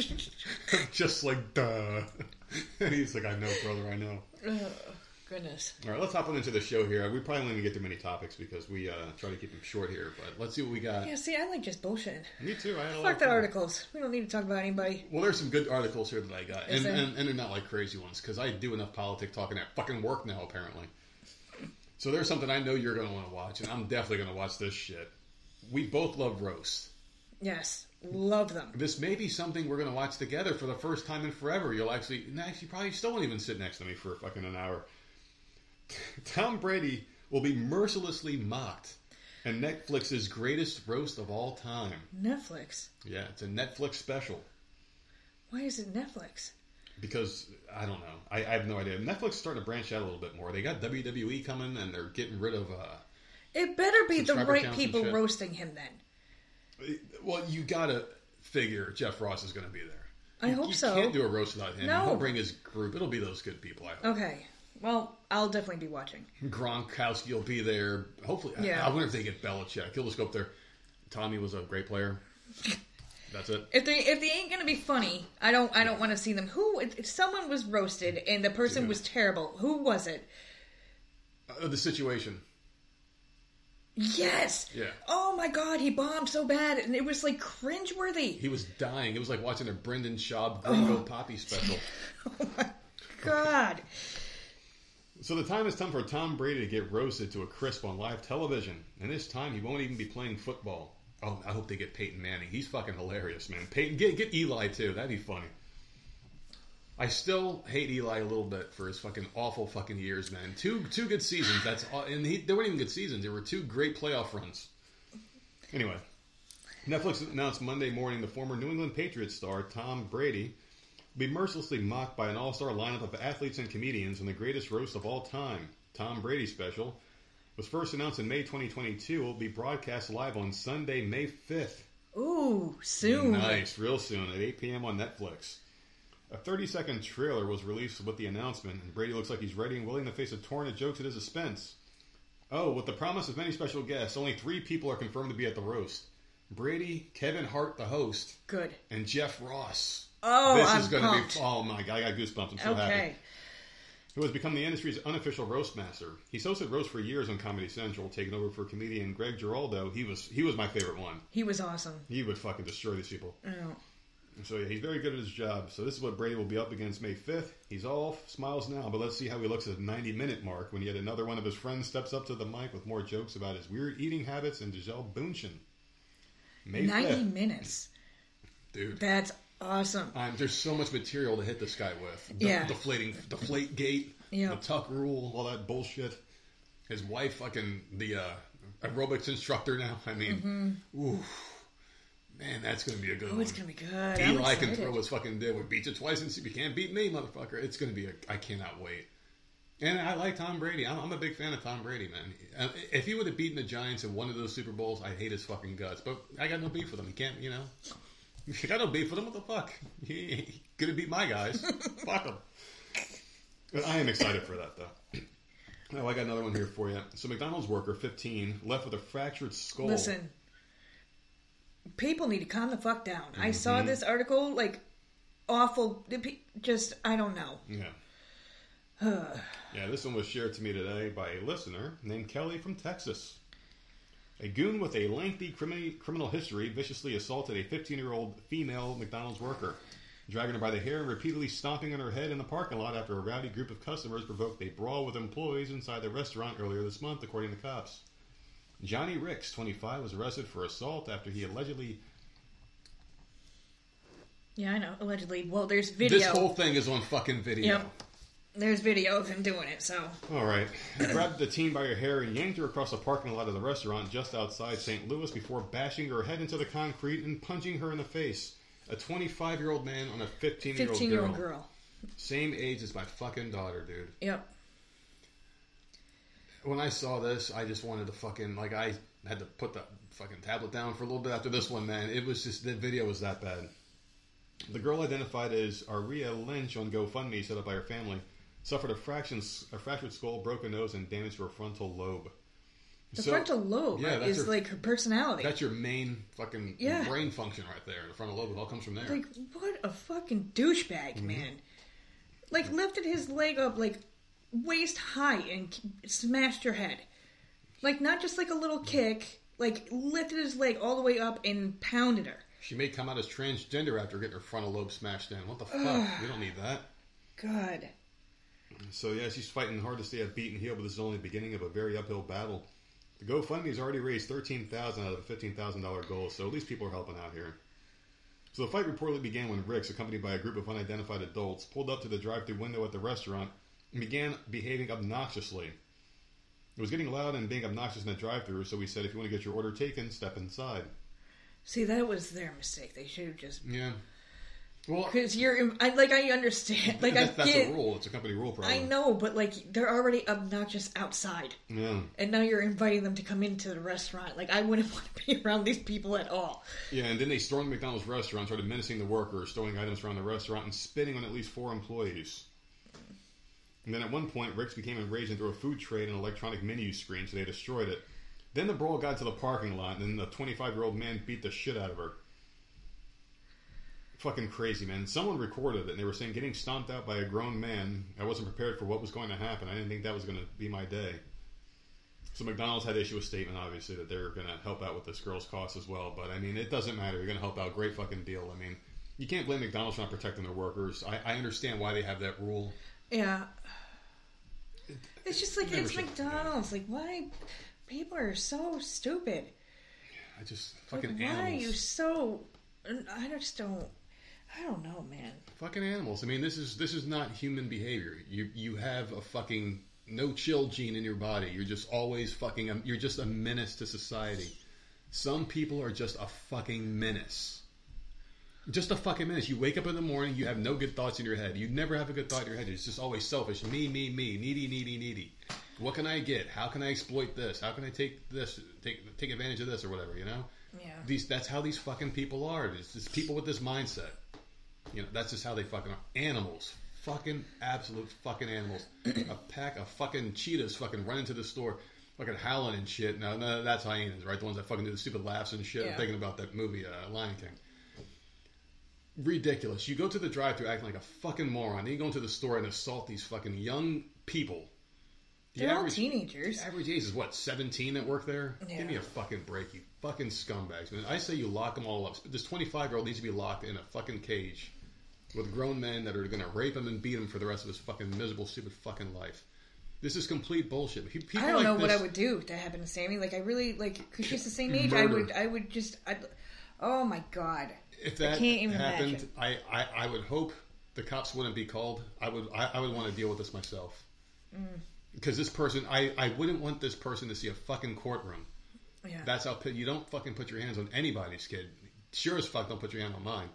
Just like, duh. And he's like, I know, brother, I know. Oh, goodness. All right, let's hop on into the show here. We probably won't even get through many topics because we uh, try to keep them short here, but let's see what we got. Yeah, see, I like just bullshitting. Me too. I had a lot Fuck of the fun. articles. We don't need to talk about anybody. Well, there's some good articles here that I got, Is and, there? and and they're not like crazy ones because I do enough politic talking at fucking work now, apparently. So there's something I know you're going to want to watch, and I'm definitely going to watch this shit. We both love roast. Yes. Love them. This may be something we're going to watch together for the first time in forever. You'll actually, no, actually, probably still won't even sit next to me for fucking an hour. Tom Brady will be mercilessly mocked in Netflix's greatest roast of all time. Netflix? Yeah, it's a Netflix special. Why is it Netflix? Because, I don't know. I, I have no idea. Netflix is starting to branch out a little bit more. They got W W E coming, and they're getting rid of... Uh, It better be the subscriber right counts and people shit. roasting him then. well, you gotta figure Jeff Ross is going to be there. I you, hope you so. You can't do a roast without him. No. He'll bring his group. It'll be those good people, I hope. Okay. Well, I'll definitely be watching. Gronkowski will be there. Hopefully. Yeah. I, I wonder if they get Belichick. He'll just go up there. Tommy was a great player. That's it. If they if they ain't gonna be funny, I don't I don't want to see them. Who? If someone was roasted and the person Yeah. was terrible, who was it? Uh, the situation. Yes. Yeah. Oh my God, he bombed so bad, and it was like cringeworthy. He was dying. It was like watching a Brendan Schaub Gringo Poppy special. Oh my God. So the time has come for Tom Brady to get roasted to a crisp on live television. And this time, he won't even be playing football. Oh, I hope they get Peyton Manning. He's fucking hilarious, man. Peyton, get get Eli too. That'd be funny. I still hate Eli a little bit for his fucking awful fucking years, man. Two two good seasons. That's all, and he, they weren't even good seasons. They were two great playoff runs. Anyway, Netflix announced Monday morning the former New England Patriots star Tom Brady will be mercilessly mocked by an all-star lineup of athletes and comedians in the greatest roast of all time. Tom Brady special was first announced in May twenty twenty-two. It will be broadcast live on Sunday, May fifth. Ooh, soon. Nice, real soon at eight p.m. on Netflix. A thirty-second trailer was released with the announcement, and Brady looks like he's ready and willing to face a torrent of jokes at his expense. Oh, with the promise of many special guests, only three people are confirmed to be at the roast. Brady, Kevin Hart, the host, Good. and Jeff Ross. Oh, this I'm is going pumped. to be... Oh, my God, I got goosebumps. I'm so Okay. happy. Who has become the industry's unofficial roast master. He's hosted roast for years on Comedy Central, taking over for comedian Greg Giraldo. He was he was my favorite one. He was awesome. He would fucking destroy these people. Oh. So yeah, he's very good at his job. So this is what Brady will be up against May fifth. He's all smiles now, but let's see how he looks at the ninety-minute mark when yet another one of his friends steps up to the mic with more jokes about his weird eating habits and Gisele Bündchen. May ninety fifth. minutes. Dude. That's awesome. Um, there's so much material to hit this guy with. De- Yeah. Deflating, deflate gate, Yeah. the tuck rule, all that bullshit. His wife, fucking the uh, aerobics instructor now. I mean, ooh, man, that's gonna be a good Oh, one. it's gonna be good. I'm Eli can excited. throw his fucking dick. We beat you twice and you can't beat me, motherfucker. It's gonna be a. I cannot wait. And I like Tom Brady. I'm, I'm a big fan of Tom Brady, man. If he would have beaten the Giants in one of those Super Bowls, I'd hate his fucking guts. But I got no beef with him. He can't, you know. You got no beef with him. What the fuck? He, he could have beat my guys. Fuck him. But I am excited for that, though. Oh, I got another one here for you. So, McDonald's worker, fifteen, left with a fractured skull. Listen, people need to calm the fuck down. Mm-hmm. I saw this article, like, awful. Just, I don't know. Yeah. Yeah, this one was shared to me today by a listener named Kelly from Texas. A goon with a lengthy crimi- criminal history viciously assaulted a fifteen-year-old female McDonald's worker, dragging her by the hair and repeatedly stomping on her head in the parking lot after a rowdy group of customers provoked a brawl with employees inside the restaurant earlier this month, according to cops. Johnny Ricks, twenty-five, was arrested for assault after he allegedly... Yeah, I know, allegedly. Well, there's video. This whole thing is on fucking video. Yep. There's video of him doing it, so... All right. He grabbed the teen by her hair and yanked her across the parking lot of the restaurant just outside Saint Louis before bashing her head into the concrete and punching her in the face. A twenty-five-year-old man on a fifteen-year-old girl. fifteen-year-old girl. Same age as my fucking daughter, dude. Yep. When I saw this, I just wanted to fucking... Like, I had to put the fucking tablet down for a little bit after this one, man. It was just... The video was that bad. The girl, identified as Aria Lynch on GoFundMe, set up by her family, suffered a, fraction, a fractured skull, broken nose, and damage to her frontal lobe. The so, frontal lobe yeah, is her, like her personality. That's your main fucking yeah. brain function right there. The frontal lobe, it all comes from there. Like, what a fucking douchebag, mm-hmm. man. Like, lifted his leg up, like, waist high and smashed her head. Like, not just like a little kick, like, lifted his leg all the way up and pounded her. She may come out as transgender after getting her frontal lobe smashed in. What the fuck? We don't need that. God. So, yeah, she's fighting hard to stay at beat and heel, but this is only the beginning of a very uphill battle. The GoFundMe has already raised thirteen thousand dollars out of a fifteen thousand dollars goal, so at least people are helping out here. So the fight reportedly began when Ricks, accompanied by a group of unidentified adults, pulled up to the drive-thru window at the restaurant and began behaving obnoxiously. It was getting loud and being obnoxious in the drive-thru, so we said, if you want to get your order taken, step inside. See, that was their mistake. They should have just... Yeah. Well, because you're... I, like, I understand. Like, that's, I that's get... a rule. It's a company rule problem. I know, but, like, they're already obnoxious outside. Yeah. And now you're inviting them to come into the restaurant. Like, I wouldn't want to be around these people at all. Yeah, and then they stormed the McDonald's restaurant, started menacing the workers, throwing items around the restaurant, and spitting on at least four employees. And then at one point, Ricks became enraged and threw a food tray and an electronic menu screen, so they destroyed it. Then the brawl got to the parking lot, and then the twenty-five-year-old man beat the shit out of her. Fucking crazy, man. Someone recorded it, and they were saying, getting stomped out by a grown man, I wasn't prepared for what was going to happen. I didn't think that was going to be my day. So McDonald's had to issue a statement, obviously, that they're going to help out with this girl's costs as well. But, I mean, it doesn't matter. You're going to help out. Great fucking deal. I mean, you can't blame McDonald's for not protecting their workers. I, I understand why they have that rule. Yeah. It's just like, it's should, McDonald's. Yeah. Like, why... People are so stupid. I just... Fucking like, why animals. Why are you so... I just don't... I don't know, man. Fucking animals. I mean, this is this is not human behavior. You you have a fucking no chill gene in your body. You're just always fucking... A, you're just a menace to society. Some people are just a fucking menace. Just a fucking menace. You wake up in the morning, you have no good thoughts in your head. You never have a good thought in your head. It's just always selfish. Me, me, me. Needy, needy, needy. What can I get? How can I exploit this? How can I take this, take take advantage of this or whatever, you know? Yeah. These That's how these fucking people are. It's just people with this mindset. You know, that's just how they fucking are. Animals. Fucking absolute fucking animals. A pack of fucking cheetahs fucking run into the store, fucking howling and shit. Now, no, that's hyenas, right? The ones that fucking do the stupid laughs and shit. Yeah. I'm thinking about that movie, uh, Lion King. Ridiculous. You go to the drive-thru acting like a fucking moron. Then you go into the store and assault these fucking young people. The They're average, all teenagers. The average age is what, seventeen that work there? Yeah. Give me a fucking break, you fucking scumbags, man. I say you lock them all up. This twenty-five-year-old needs to be locked in a fucking cage with grown men that are going to rape him and beat him for the rest of his fucking miserable, stupid fucking life. This is complete bullshit. People I don't like know this, what I would do to happen to Sammy. Like, I really, like, because she's the same age, murder. I would, I would just, I'd, oh my God. If that I can't even happened, imagine. I, I, I would hope the cops wouldn't be called. I would, I, I would want to deal with this myself. Mm. Because this person, I, I wouldn't want this person to see a fucking courtroom. Yeah. That's how, you don't fucking put your hands on anybody's kid. Sure as fuck don't put your hand on mine.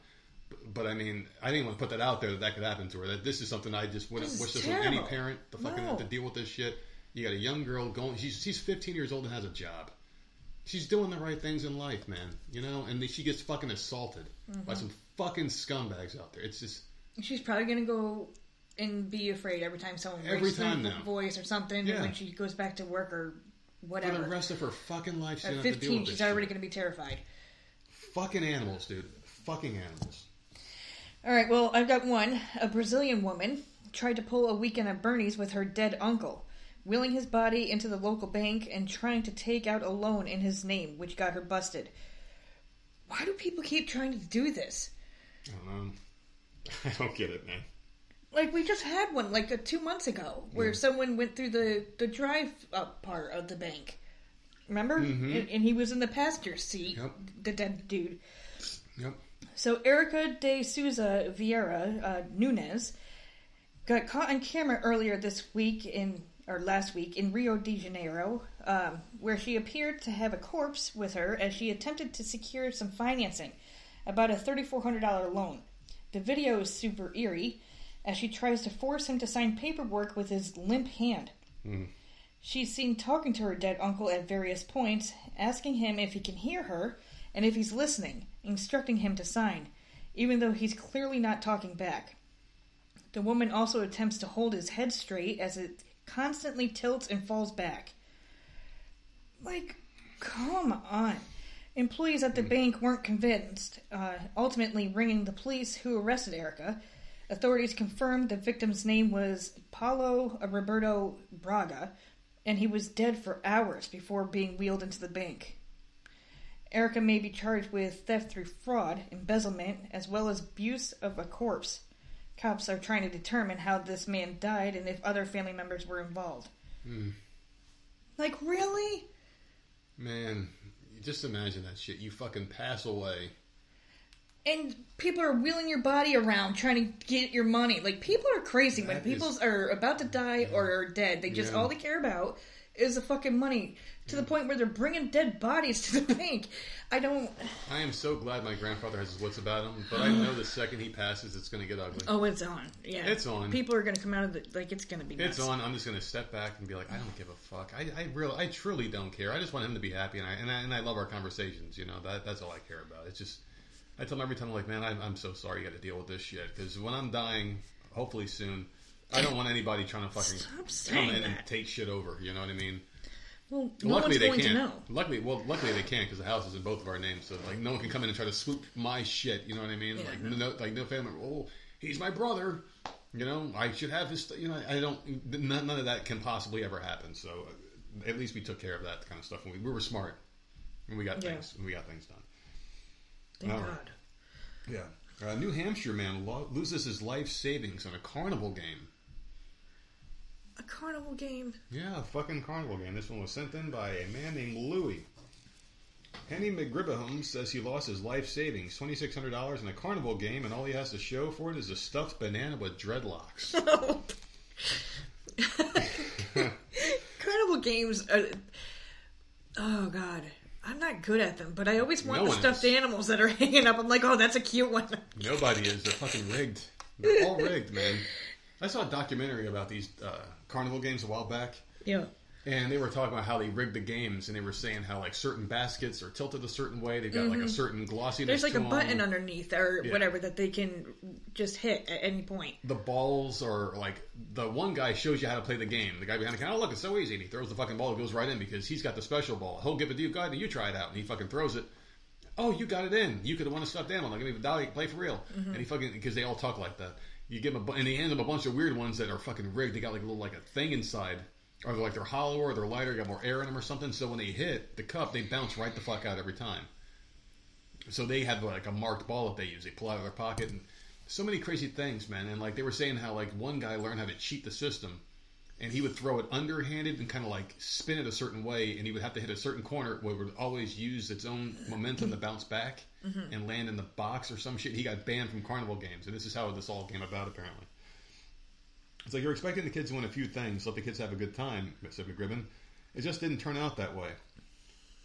But I mean, I didn't want to put that out there that that could happen to her. That this is something I just wouldn't This is wish this on any terrible. parent to fucking No. have to deal with this shit. You got a young girl going. She's she's fifteen years old and has a job. She's doing the right things in life, man. You know, and she gets fucking assaulted Mm-hmm. by some fucking scumbags out there. It's just She's probably gonna go and be afraid every time someone Every raises time their now. voice or something Yeah. when she goes back to work or for whatever. the rest of her fucking life. She's At gonna have to deal fifteen, with she's this already shit. gonna be terrified. Fucking animals, dude. Fucking animals. All right, well, I've got one. A Brazilian woman tried to pull a weekend at Bernie's with her dead uncle, wheeling his body into the local bank and trying to take out a loan in his name, which got her busted. Why do people keep trying to do this? I don't know. I don't get it, man. Like, we just had one, like, uh, two months ago, where Yeah. someone went through the, the drive-up part of the bank. Remember? Mhm. And, and he was in the passenger seat, Yep. the dead dude. Yep. So Erica de Souza Vieira uh, Nunes got caught on camera earlier this week in or last week in Rio de Janeiro, um, where she appeared to have a corpse with her as she attempted to secure some financing, about a three thousand four hundred dollars loan. The video is super eerie, as she tries to force him to sign paperwork with his limp hand. Mm. She's seen talking to her dead uncle at various points, asking him if he can hear her and if he's listening, instructing him to sign, even though he's clearly not talking back. The woman also attempts to hold his head straight as it constantly tilts and falls back. Like, come on. Employees at the bank weren't convinced, uh, ultimately ringing the police who arrested Erica. Authorities confirmed the victim's name was Paulo Roberto Braga, and he was dead for hours before being wheeled into the bank. Erica may be charged with theft through fraud, embezzlement, as well as abuse of a corpse. Cops are trying to determine how this man died and if other family members were involved. Mm. Like, really? Man, just imagine that shit. You fucking pass away. And people are wheeling your body around trying to get your money. Like, people are crazy when That people is- are about to die or are dead. They just, Yeah. all they care about is the fucking money. To the point where they're bringing dead bodies to the bank. I don't... I am so glad my grandfather has his wits about him, but I know the second he passes, it's going to get ugly. Oh, it's on. Yeah. It's on. People are going to come out of the... Like, it's going to be nuts. It's on. I'm just going to step back and be like, I don't give a fuck. I, I really, I truly don't care. I just want him to be happy, and I and I, and I love our conversations. You know, that that's all I care about. It's just, I tell him every time, I'm like, man, I'm, I'm so sorry you got to deal with this shit. Because when I'm dying, hopefully soon, I don't want anybody trying to fucking Stop come saying in and that. take shit over. You know what I mean? Well, no luckily one's they going can't. to know. Luckily, well, luckily they can't because the house is in both of our names. So like, no one can come in and try to swoop my shit. You know what I mean? Yeah, like, no. no, like no family. Oh, he's my brother. You know, I should have his. You know, I don't. None, none of that can possibly ever happen. So uh, at least we took care of that kind of stuff. And we, we were smart, and we got Yeah. things. We got things done. Thank All right. God. Yeah. Uh, New Hampshire man lo- loses his life savings on a carnival game. A carnival game. Yeah, a fucking carnival game. This one was sent in by a man named Louie. Henny McGribbaham says he lost his life savings, twenty-six hundred dollars in a carnival game, and all he has to show for it is a stuffed banana with dreadlocks. Carnival games are... Oh, God. I'm not good at them, but I always want No the one stuffed is. animals that are hanging up. I'm like, oh, that's a cute one. Nobody is. They're fucking rigged. They're all rigged, man. I saw a documentary about these uh, carnival games a while back, Yeah. and they were talking about how they rigged the games, and they were saying how like certain baskets are tilted a certain way. They've got like a certain glossiness. There's like to a button them. underneath or Yeah. whatever that they can just hit at any point. The balls are like the one guy shows you how to play the game. The guy behind the counter, oh look, it's so easy. And he throws the fucking ball, it goes right in because he's got the special ball. He'll give it to you, guy, and you try it out, and he fucking throws it. Oh, you got it in. You could have won a stuffed animal. Like, give me the dollar, you can play for real. And he fucking because they all talk like that. You give him a bu- and he hands him a bunch of weird ones that are fucking rigged. They got like a little like a thing inside, or they're like they're hollow or they're lighter, got more air in them or something. So when they hit the cup, they bounce right the fuck out every time. So they have like a marked ball that they use. They pull out of their pocket and so many crazy things, man. And like they were saying how like one guy learned how to cheat the system, and he would throw it underhanded and kind of like spin it a certain way, and he would have to hit a certain corner where it would always use its own momentum to bounce back and land in the box or some shit. He got banned from carnival games, and this is how this all came about apparently. It's like you're expecting the kids to win a few things, let the kids have a good time, said McGribbon. It just didn't turn out that way.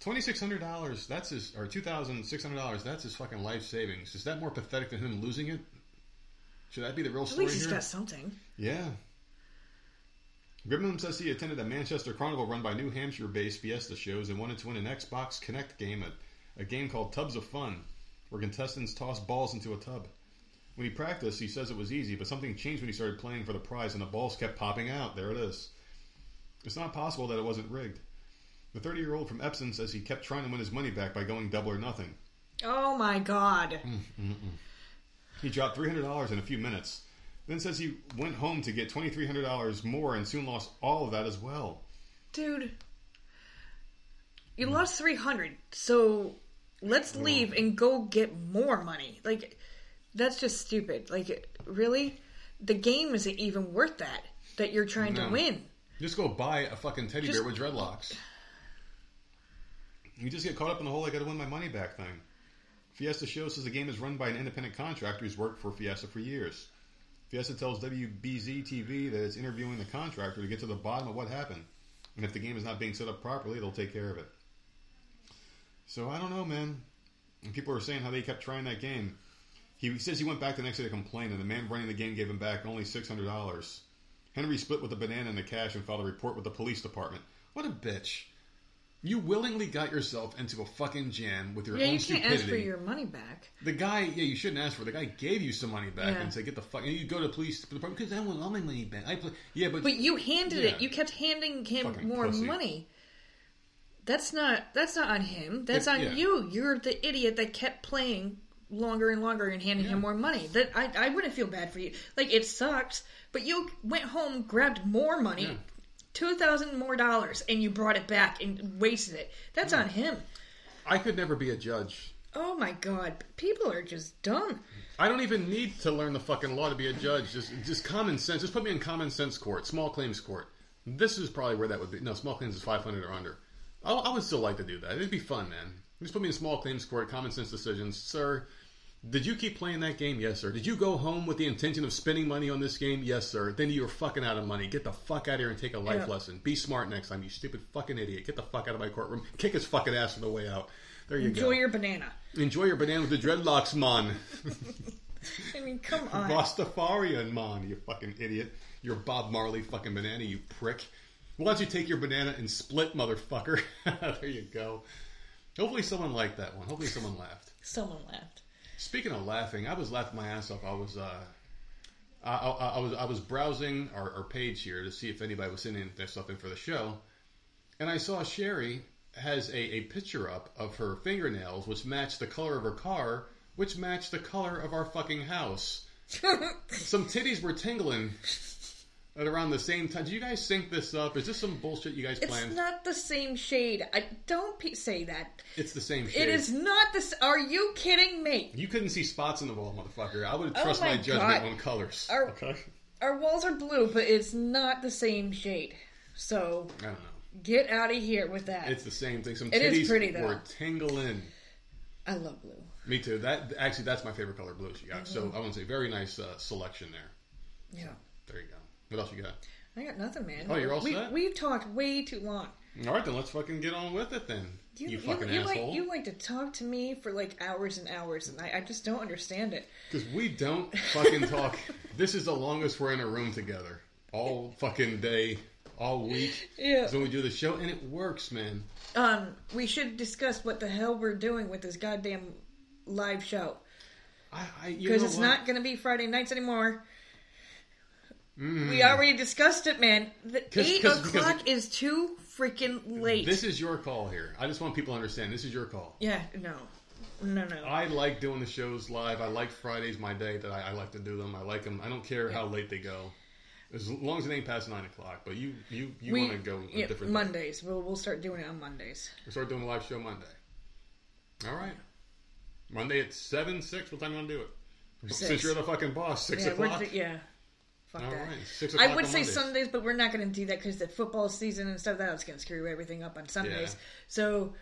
twenty-six hundred dollars, that's his, or two thousand six hundred dollars, that's his fucking life savings. Is that more pathetic than him losing it? Should that be the real At story least he's here? got something. Yeah. Grimham says he attended a Manchester Carnival run by New Hampshire-based Fiesta shows and wanted to win an Xbox Connect game, a, a game called Tubs of Fun, where contestants toss balls into a tub. When he practiced, he says it was easy, but something changed when he started playing for the prize and the balls kept popping out. There it is. It's not possible that it wasn't rigged. The thirty-year-old from Epsom says he kept trying to win his money back by going double or nothing. Oh my god. Mm-mm-mm. He dropped three hundred dollars in a few minutes. Then says he went home to get twenty-three hundred dollars more and soon lost all of that as well. Dude. You mm. lost three hundred dollars, so let's Well, leave and go get more money. Like, that's just stupid. Like, really? The game isn't even worth that, that you're trying no. to win. Just go buy a fucking teddy Just, bear with dreadlocks. You just get caught up in the whole I gotta win my money back thing. Fiesta Show says the game is run by an independent contractor who's worked for Fiesta for years. Fiesta tells W B Z T V that it's interviewing the contractor to get to the bottom of what happened. And if the game is not being set up properly, they'll take care of it. So I don't know, man. And people are saying how they kept trying that game. He says he went back the next day to complain, and the man running the game gave him back only six hundred dollars. Henry split with the banana and the cash and filed a report with the police department. What a bitch. You willingly got yourself into a fucking jam with your yeah, own you can't stupidity. ask for your money back. The guy, yeah, you shouldn't ask for it. The guy gave you some money back Yeah. and said, get the fuck... And you go to the police department, because I want all my money back. I play, yeah, but... But you handed yeah. it. You kept handing him Fucking more pussy. money. That's not That's not on him. That's It- on yeah. you. You're the idiot that kept playing longer and longer and handing Yeah. him more money. That I, I wouldn't feel bad for you. Like, it sucks, but you went home, grabbed more money, Yeah. two thousand more dollars, and you brought it back and wasted it. That's on him. I could never be a judge. Oh my god, people are just dumb. I don't even need to learn the fucking law to be a judge. Just just common sense. Just put me in common sense court, small claims court. This is probably where that would be. No, small claims is five hundred or under. I, I would still like to do that. It'd be fun, man. Just put me in small claims court, common sense decisions. Sir, did you keep playing that game? Yes, sir. Did you go home with the intention of spending money on this game? Yes, sir. Then you were fucking out of money. Get the fuck out of here and take a life Yeah. lesson. Be smart next time, you stupid fucking idiot. Get the fuck out of my courtroom. Kick his fucking ass on the way out. There you Enjoy go. your banana. Enjoy your banana with the dreadlocks, man. I mean, come on. Rastafarian, man, you fucking idiot. Your Bob Marley fucking banana, you prick. Why don't you take your banana and split, motherfucker? There you go. Hopefully someone liked that one. Hopefully someone laughed. Someone laughed. Speaking of laughing, I was laughing my ass off. I was, uh, I, I, I was, I was browsing our, our page here to see if anybody was sending their stuff in for the show, and I saw Sherry has a, a picture up of her fingernails, which match the color of her car, which match the color of our fucking house. Some titties were tingling at around the same time. Did you guys sync this up? Is this some bullshit you guys It's planned? not the same shade. I don't pe- say that. It's the same shade. It is not the. s- Are you kidding me? You couldn't see spots in the wall, motherfucker. I would Oh trust my my judgment God. on colors. Our- Okay? Our walls are blue, but it's not the same shade. So I don't know. get out of here with that. It's the same thing. Some It is titties pretty, though. were tingling. I love blue. Me too. That actually, that's my favorite color, blue. She got so I want to say very nice uh, selection there. Yeah. There you go. What else you got? I got nothing, man. Oh, you're all we, set? We've talked way too long. All right, then let's fucking get on with it then. You, fucking you asshole. Like, you like to talk to me for like hours and hours, and I, I just don't understand it. Because we don't fucking talk. This is the longest we're in a room together. All fucking day, all week. Yeah. So when we do the show, and it works, man. Um, we should discuss what the hell we're doing with this goddamn live show. I, I, you Because know it's what? not going to be Friday nights anymore. Mm. We already discussed it, man. The 'Cause- eight 'cause- because o'clock is too freaking late. This is your call here. I just want people to understand. This is your call. yeah, no. No, no. I like doing the shows live. I like Fridays, my day that I, I like to do them. I like them. I don't care how late they go, as long as it ain't past nine o'clock. But you, you, you we, want to go a yeah, different Mondays. We'll, we'll start doing it on Mondays. We start doing the live show Monday. All right, Monday at seven, six. What time you want to do it? Six. Since you're the fucking boss, six yeah, we're o'clock. d- yeah. Fuck All that. right, six o'clock I would on say Mondays. Sundays, but we're not going to do that because the football season and stuff, that's going to screw everything up on Sundays. Yeah. So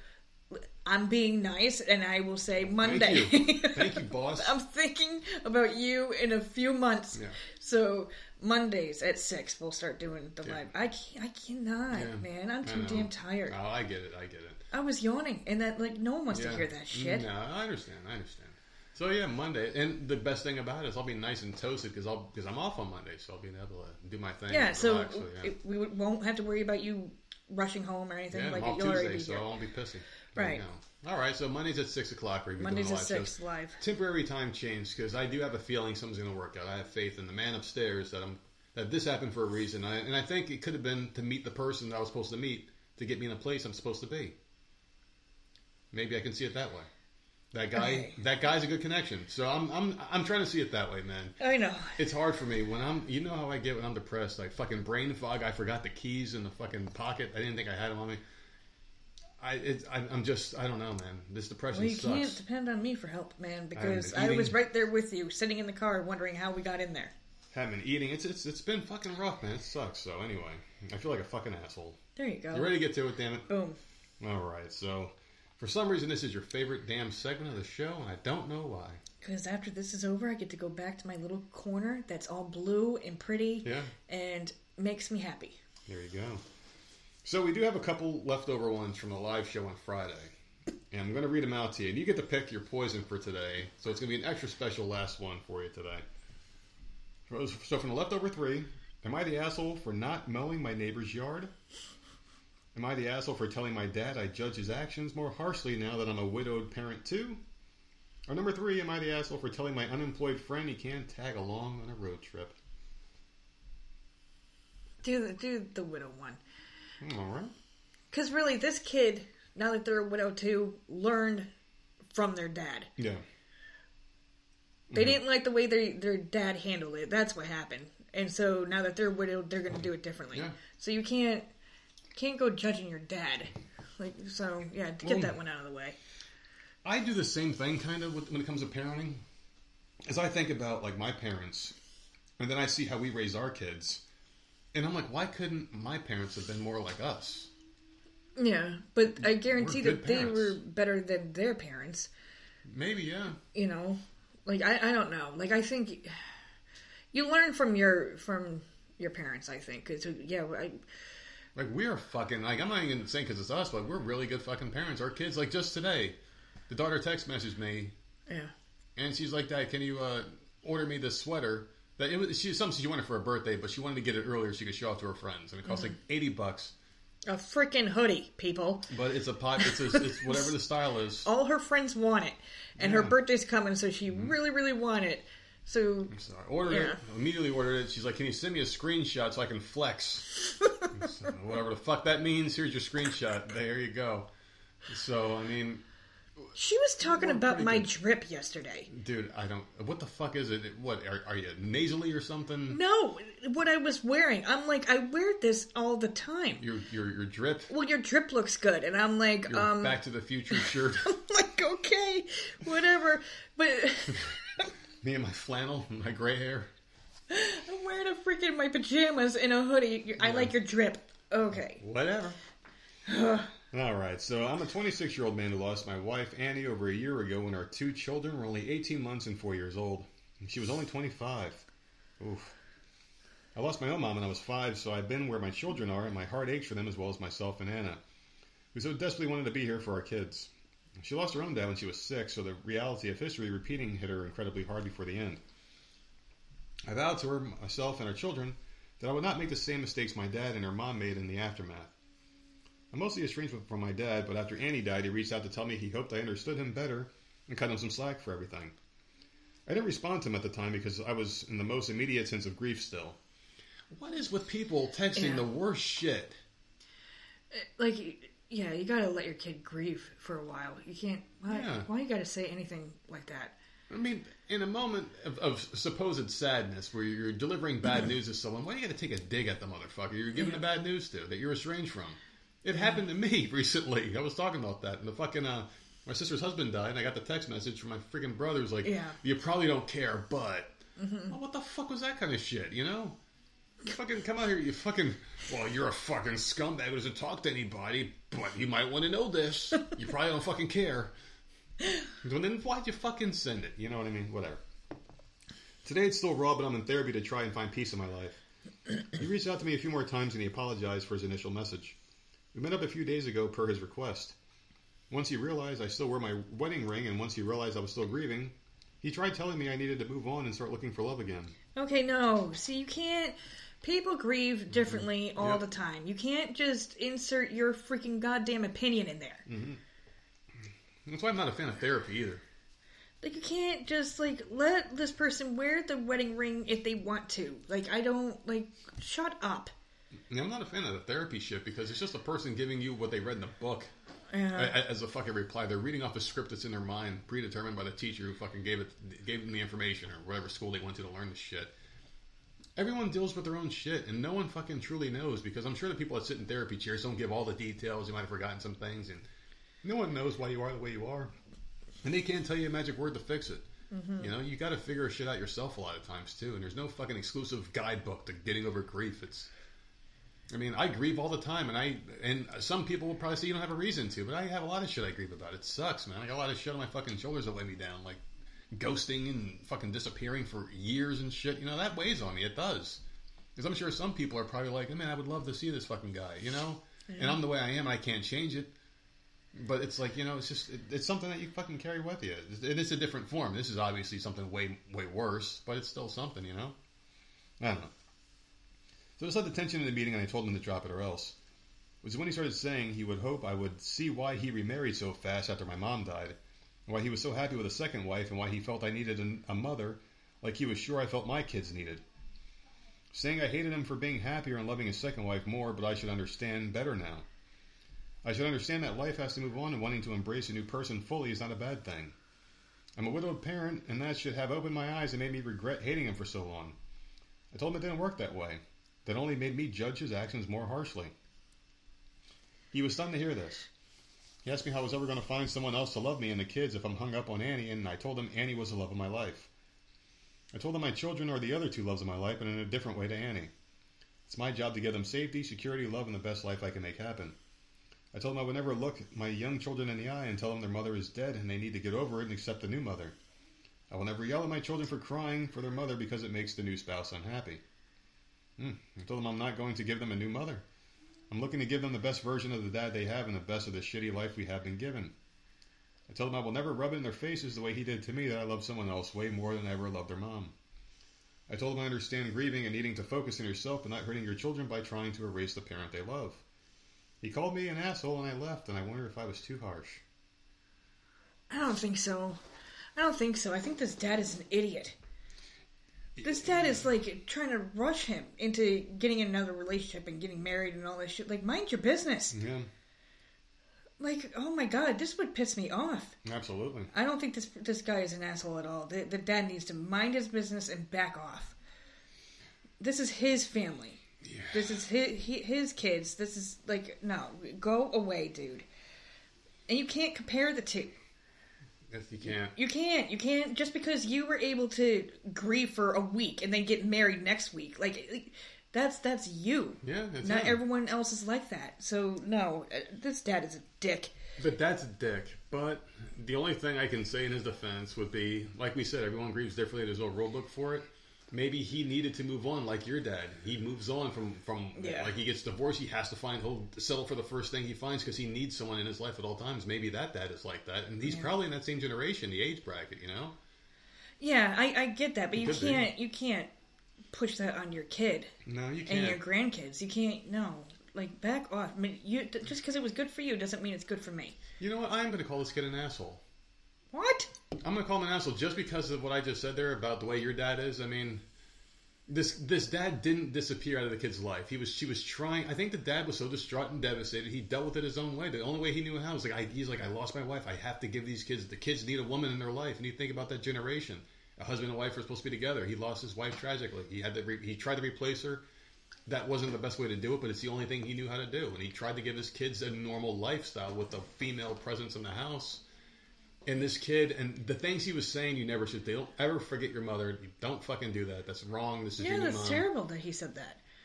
I'm being nice, and I will say Monday. Thank you, Thank you boss. I'm thinking about you in a few months. Yeah. So Mondays at six, we'll start doing the Yeah. live. I can't, I cannot, Yeah. man. I'm I too know. damn tired. Oh, I get it. I get it. I was yawning, and that like no one wants Yeah. to hear that shit. No, I understand. I understand. So yeah, Monday, and the best thing about it is I'll be nice and toasted because I'll because I'm off on Monday, so I'll be able to do my thing. Yeah, and so, relax, so yeah. it, we won't have to worry about you rushing home or anything. Yeah, like I'm off you'll already Tuesday, be so here. I won't be pissy. There Right. you go. All right, so Mondays at six o'clock. We're gonna be Mondays doing at a live six show. live. Temporary time change because I do have a feeling something's going to work out. I have faith in the man upstairs that I'm that this happened for a reason, I, and I think it could have been to meet the person that I was supposed to meet to get me in a place I'm supposed to be. Maybe I can see it that way. That guy, Okay. that guy's a good connection. So I'm, I'm, I'm trying to see it that way, man. I know. It's hard for me when I'm, you know how I get when I'm depressed, like fucking brain fog. I forgot the keys in the fucking pocket. I didn't think I had them on me. I, it, I I'm just, I don't know, man. This depression Well, you sucks. can't depend on me for help, man, because been I was eating- right there with you, sitting in the car, wondering how we got in there. Haven't been eating. It's, it's, it's been fucking rough, man. It sucks. So anyway, I feel like a fucking asshole. There you go. You ready to get to it? Damn it. Boom. All right. So for some reason, this is your favorite damn segment of the show, and I don't know why. Because after this is over, I get to go back to my little corner that's all blue and pretty, Yeah. and makes me happy. There you go. So we do have a couple leftover ones from the live show on Friday. And I'm going to read them out to you. And you get to pick your poison for today. So it's going to be an extra special last one for you today. So from the leftover three, am I the asshole for not mowing my neighbor's yard? Am I the asshole for telling my dad I judge his actions more harshly now that I'm a widowed parent too? Or number three, am I the asshole for telling my unemployed friend he can't tag along on a road trip? Do the, do the widow one. All right. Because really, this kid, now that they're a widow too, learned from their dad. Yeah. They didn't like the way their their dad handled it. That's what happened. And so now that they're widowed, they're going to do it differently. Yeah. So you can't can't go judging your dad. Like so, yeah. To get Well, that one out of the way. I do the same thing kind of with, when it comes to parenting. As I think about like my parents, and then I see how we raise our kids, and I'm like, why couldn't my parents have been more like us? Yeah, but I guarantee We're that good they parents. were better than their parents. Maybe, yeah. You know, like I, I don't know. Like I think you learn from your from your parents. I think because yeah, I, Like we're fucking like I'm not even saying because it's us, but we're really good fucking parents. Our kids, like just today, the daughter text messaged me, yeah. and she's like, "Dad, can you uh, order me this sweater?" That it was she something she wanted for her birthday, but she wanted to get it earlier so she could show off to her friends, and it cost like eighty bucks. A freaking hoodie, people. But it's a pot. It's a, it's whatever the style is. All her friends want it, and her Yeah. birthday's coming, so she really, really want it. So So I ordered Yeah. it. Immediately ordered it. She's like, "Can you send me a screenshot so I can flex?" So, whatever the fuck that means. Here's your screenshot. There you go. So I mean, she was talking Well, about pretty my good. drip yesterday. dude, I don't. What the fuck is it? What are, are you nasally or something? No, what I was wearing. I'm like, I wear this all the time. Your your your drip. Well, your drip looks good, and I'm like, Your um, Back to the Future shirt. I'm like, okay, whatever. But Me and my flannel, and my gray hair. I'm wearing a freaking my pajamas and a hoodie. I like your drip. Okay. Whatever. All right, so I'm a twenty-six-year-old man who lost my wife, Annie, over a year ago when our two children were only eighteen months and four years old. She was only twenty-five. Oof. I lost my own mom when I was five, so I've been where my children are, and my heart aches for them as well as myself and Anna, who so desperately wanted to be here for our kids. She lost her own dad when she was six, so the reality of history repeating hit her incredibly hard before the end. I vowed to her, myself, and our children that I would not make the same mistakes my dad and her mom made in the aftermath. I'm mostly estranged from my dad, but after Annie died, he reached out to tell me he hoped I understood him better and cut him some slack for everything. I didn't respond to him at the time because I was in the most immediate sense of grief still. What is with people texting Yeah. the worst shit? Like, yeah, you gotta let your kid grieve for a while. You can't. Why, Yeah. why you gotta say anything like that? I mean, in a moment of, of supposed sadness where you're delivering bad news to someone, why do you got to take a dig at the motherfucker you're giving the bad news to, that you're estranged from? It happened to me recently. I was talking about that. And the fucking, uh, my sister's husband died, and I got the text message from my freaking brother who's like, Yeah. you probably don't care, but... Well, what the fuck was that kind of shit, you know? You fucking come out here, you fucking... Well, you're a fucking scumbag who doesn't talk to anybody, but you might want to know this. You probably don't fucking care. Well, then why'd you fucking send it? You know what I mean? Whatever. Today it's still raw, but I'm in therapy to try and find peace in my life. He reached out to me a few more times and he apologized for his initial message. We met up a few days ago per his request. Once he realized I still wore my wedding ring and once he realized I was still grieving, he tried telling me I needed to move on and start looking for love again. Okay, no. See, you can't... People grieve differently all Yep. the time. You can't just insert your freaking goddamn opinion in there. Mm-hmm. That's why I'm not a fan of therapy either. Like, you can't just, like, let this person wear the wedding ring if they want to. Like, I don't, like, shut up. Yeah, I'm not a fan of the therapy shit because it's just a person giving you what they read in a book Yeah. a- as a fucking reply. They're reading off a script that's in their mind, predetermined by the teacher who fucking gave it, gave them the information or whatever school they went to to learn this shit. Everyone deals with their own shit, and no one fucking truly knows because I'm sure the people that sit in therapy chairs don't give all the details. You might have forgotten some things, and no one knows why you are the way you are, and they can't tell you a magic word to fix it. Mm-hmm. You know, you got to figure shit out yourself a lot of times too, and there's no fucking exclusive guidebook to getting over grief. It's I mean, I grieve all the time, and I and some people will probably say you don't have a reason to, but I have a lot of shit I grieve about. It sucks, man. I got a lot of shit on my fucking shoulders that weigh me down, like ghosting and fucking disappearing for years and shit. You know, that weighs on me. It does. Because I'm sure some people are probably like, man, I would love to see this fucking guy, you know? Yeah. And I'm the way I am, and I can't change it. But it's like, you know, it's just, it, it's something that you fucking carry with you. And it's a different form. This is obviously something way, way worse, but it's still something, you know? I don't know. So I just had the tension in the meeting, and I told him to drop it or else. It was when he started saying he would hope I would see why he remarried so fast after my mom died, and why he was so happy with a second wife, and why he felt I needed an, a mother like he was sure I felt my kids needed. Saying I hated him for being happier and loving his second wife more, but I should understand better now. I should understand that life has to move on, and wanting to embrace a new person fully is not a bad thing. I'm a widowed parent, and that should have opened my eyes and made me regret hating him for so long. I told him it didn't work that way. That only made me judge his actions more harshly. He was stunned to hear this. He asked me how I was ever going to find someone else to love me and the kids if I'm hung up on Annie, and I told him Annie was the love of my life. I told him my children are the other two loves of my life, but in a different way to Annie. It's my job to give them safety, security, love, and the best life I can make happen. I told him I would never look my young children in the eye and tell them their mother is dead and they need to get over it and accept a new mother. I will never yell at my children for crying for their mother because it makes the new spouse unhappy. Hmm. I told them I'm not going to give them a new mother. I'm looking to give them the best version of the dad they have and the best of the shitty life we have been given. I told them I will never rub it in their faces the way he did to me that I love someone else way more than I ever loved their mom. I told them I understand grieving and needing to focus on yourself but not hurting your children by trying to erase the parent they love. He called me an asshole and I left, and I wondered if I was too harsh. I don't think so. I don't think so. I think this dad is an idiot. This dad is, like, trying to rush him into getting in another relationship and getting married and all this shit. Like, mind your business. Yeah. Like, oh my god, this would piss me off. Absolutely. I don't think this this guy is an asshole at all. The, the dad needs to mind his business and back off. This is his family. Yeah. This is his, his kids. This is, like, no. Go away, dude. And you can't compare the two. Yes, you can't. You can't. You can't. Just because you were able to grieve for a week and then get married next week. Like, that's that's you. Yeah, that's Not him. everyone else is like that. So, no. This dad is a dick. But that's a dick. But the only thing I can say in his defense would be, like we said, everyone grieves differently. There's no rule book for it. Maybe he needed to move on like your dad. He moves on from, from yeah. like he gets divorced. He has to find, he'll settle for the first thing he finds because he needs someone in his life at all times. Maybe that dad is like that. And he's yeah. probably in that same generation, the age bracket, you know? Yeah, I, I get that. But you Could can't, be. you can't push that on your kid. No, you can't. And your grandkids. You can't, no. Like, back off. I mean, you, just because it was good for you doesn't mean it's good for me. You know what? I'm going to call this kid an asshole. What? I'm going to call him an asshole just because of what I just said there about the way your dad is. I mean... This this dad didn't disappear out of the kid's life. He was she was trying. I think the dad was so distraught and devastated. He dealt with it his own way. The only way he knew how was like I, he's like I lost my wife. I have to give these kids. The kids need a woman in their life. And you think about that generation. A husband and wife are supposed to be together. He lost his wife tragically. He had to re, he tried to replace her. That wasn't the best way to do it, but it's the only thing he knew how to do. And he tried to give his kids a normal lifestyle with a female presence in the house. And this kid, and the things he was saying, you never should. They don't ever forget your mother. You don't fucking do that. That's wrong. This is yeah, your new that's mom. terrible that he said that.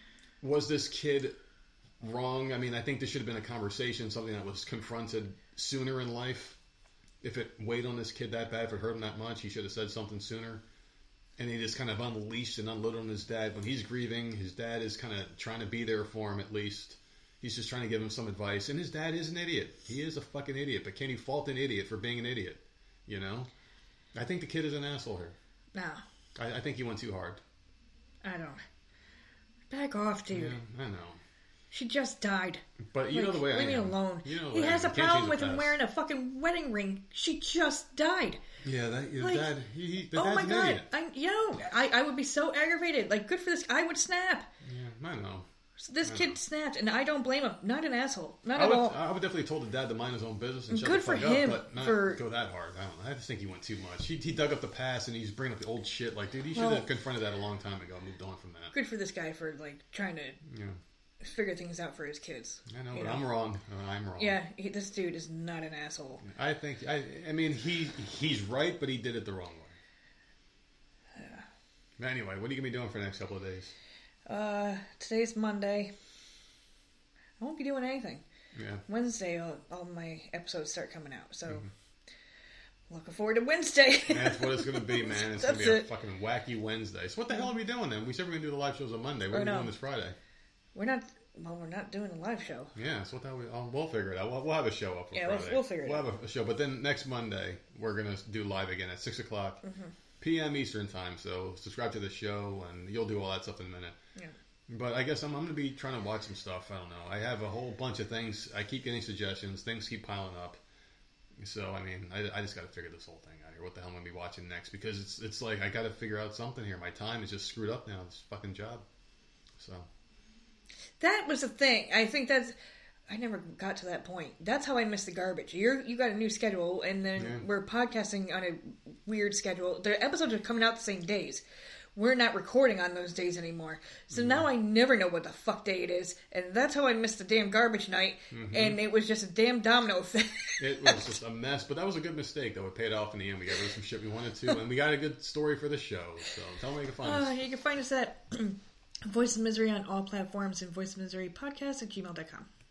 was this kid wrong? I mean, I think this should have been a conversation, something that was confronted sooner in life. If it weighed on this kid that bad, if it hurt him that much, he should have said something sooner. And he just kind of unleashed and unloaded on his dad. When he's grieving, his dad is kind of trying to be there for him at least. He's just trying to give him some advice. And his dad is an idiot. He is a fucking idiot. But can you fault an idiot for being an idiot? You know? I think the kid is an asshole here. No. I, I think he went too hard. I don't. Back off, dude. Yeah, I know. She just died. But you like, know the way I am. Leave me alone. You know he has a problem with him wearing a fucking wedding ring. She just died. Yeah, that your like, dad. He, he, the oh dad's my an god! idiot. I, you know, I, I would be so aggravated. Like, good for this. I would snap. Yeah, I know. So this I kid know. snapped, and I don't blame him. Not an asshole. Not I at would, all. I would definitely have told the dad to mind his own business and shut Good the fuck for up, him but not for- go that hard. I don't know. I just think he went too much. He, he dug up the past and he's bringing up the old shit. Like, dude, he should Well- have confronted that a long time ago and moved on from that. Good for this guy for like trying to Yeah, figure things out for his kids. I know, you but I'm wrong. Uh, I'm wrong. Yeah, he, this dude is not an asshole. I think. I. I mean, he he's right, but he did it the wrong way. Yeah. Anyway, what are you gonna be doing for the next couple of days? Uh, today's Monday. I won't be doing anything. Yeah. Wednesday, all, all my episodes start coming out. So, mm-hmm. looking forward to Wednesday. That's what it's going to be, man. It's going to That's be a it. fucking wacky Wednesday. So what the hell are we doing then? We said we are going to do the live shows on Monday. What Or are we no. doing this Friday? We're not. Well, we're not doing a live show. Yeah, so what the hell we... Oh, we'll figure it out. We'll, we'll have a show up on Yeah, we'll- Friday. we'll figure it we'll out. have a, a show. But then next Monday, we're going to do live again at six o'clock Mm-hmm. p m. Eastern time. So subscribe to the show, and you'll do all that stuff in a minute. Yeah. But I guess I'm, I'm going to be trying to watch some stuff. I don't know. I have a whole bunch of things. I keep getting suggestions. Things keep piling up. So, I mean, I, I just got to figure this whole thing out here. What the hell am I going to be watching next? Because it's it's like I got to figure out something here. My time is just screwed up now. This fucking job. So, That was the thing. I think that's. I never got to that point. That's how I missed the garbage. You're you got a new schedule, and then Yeah. we're podcasting on a weird schedule. The episodes are coming out the same days. We're not recording on those days anymore. So Mm-hmm. now I never know what the fuck day it is, and that's how I missed the damn garbage night. Mm-hmm. And it was just a damn domino effect. it was just a mess. But that was a good mistake, though. It paid off in the end. We got rid of some shit we wanted to, and we got a good story for the show. So, tell me where you can find Uh, us. you can find us at Voice of Misery on all platforms and Voice of Misery Podcast at gmail dot com.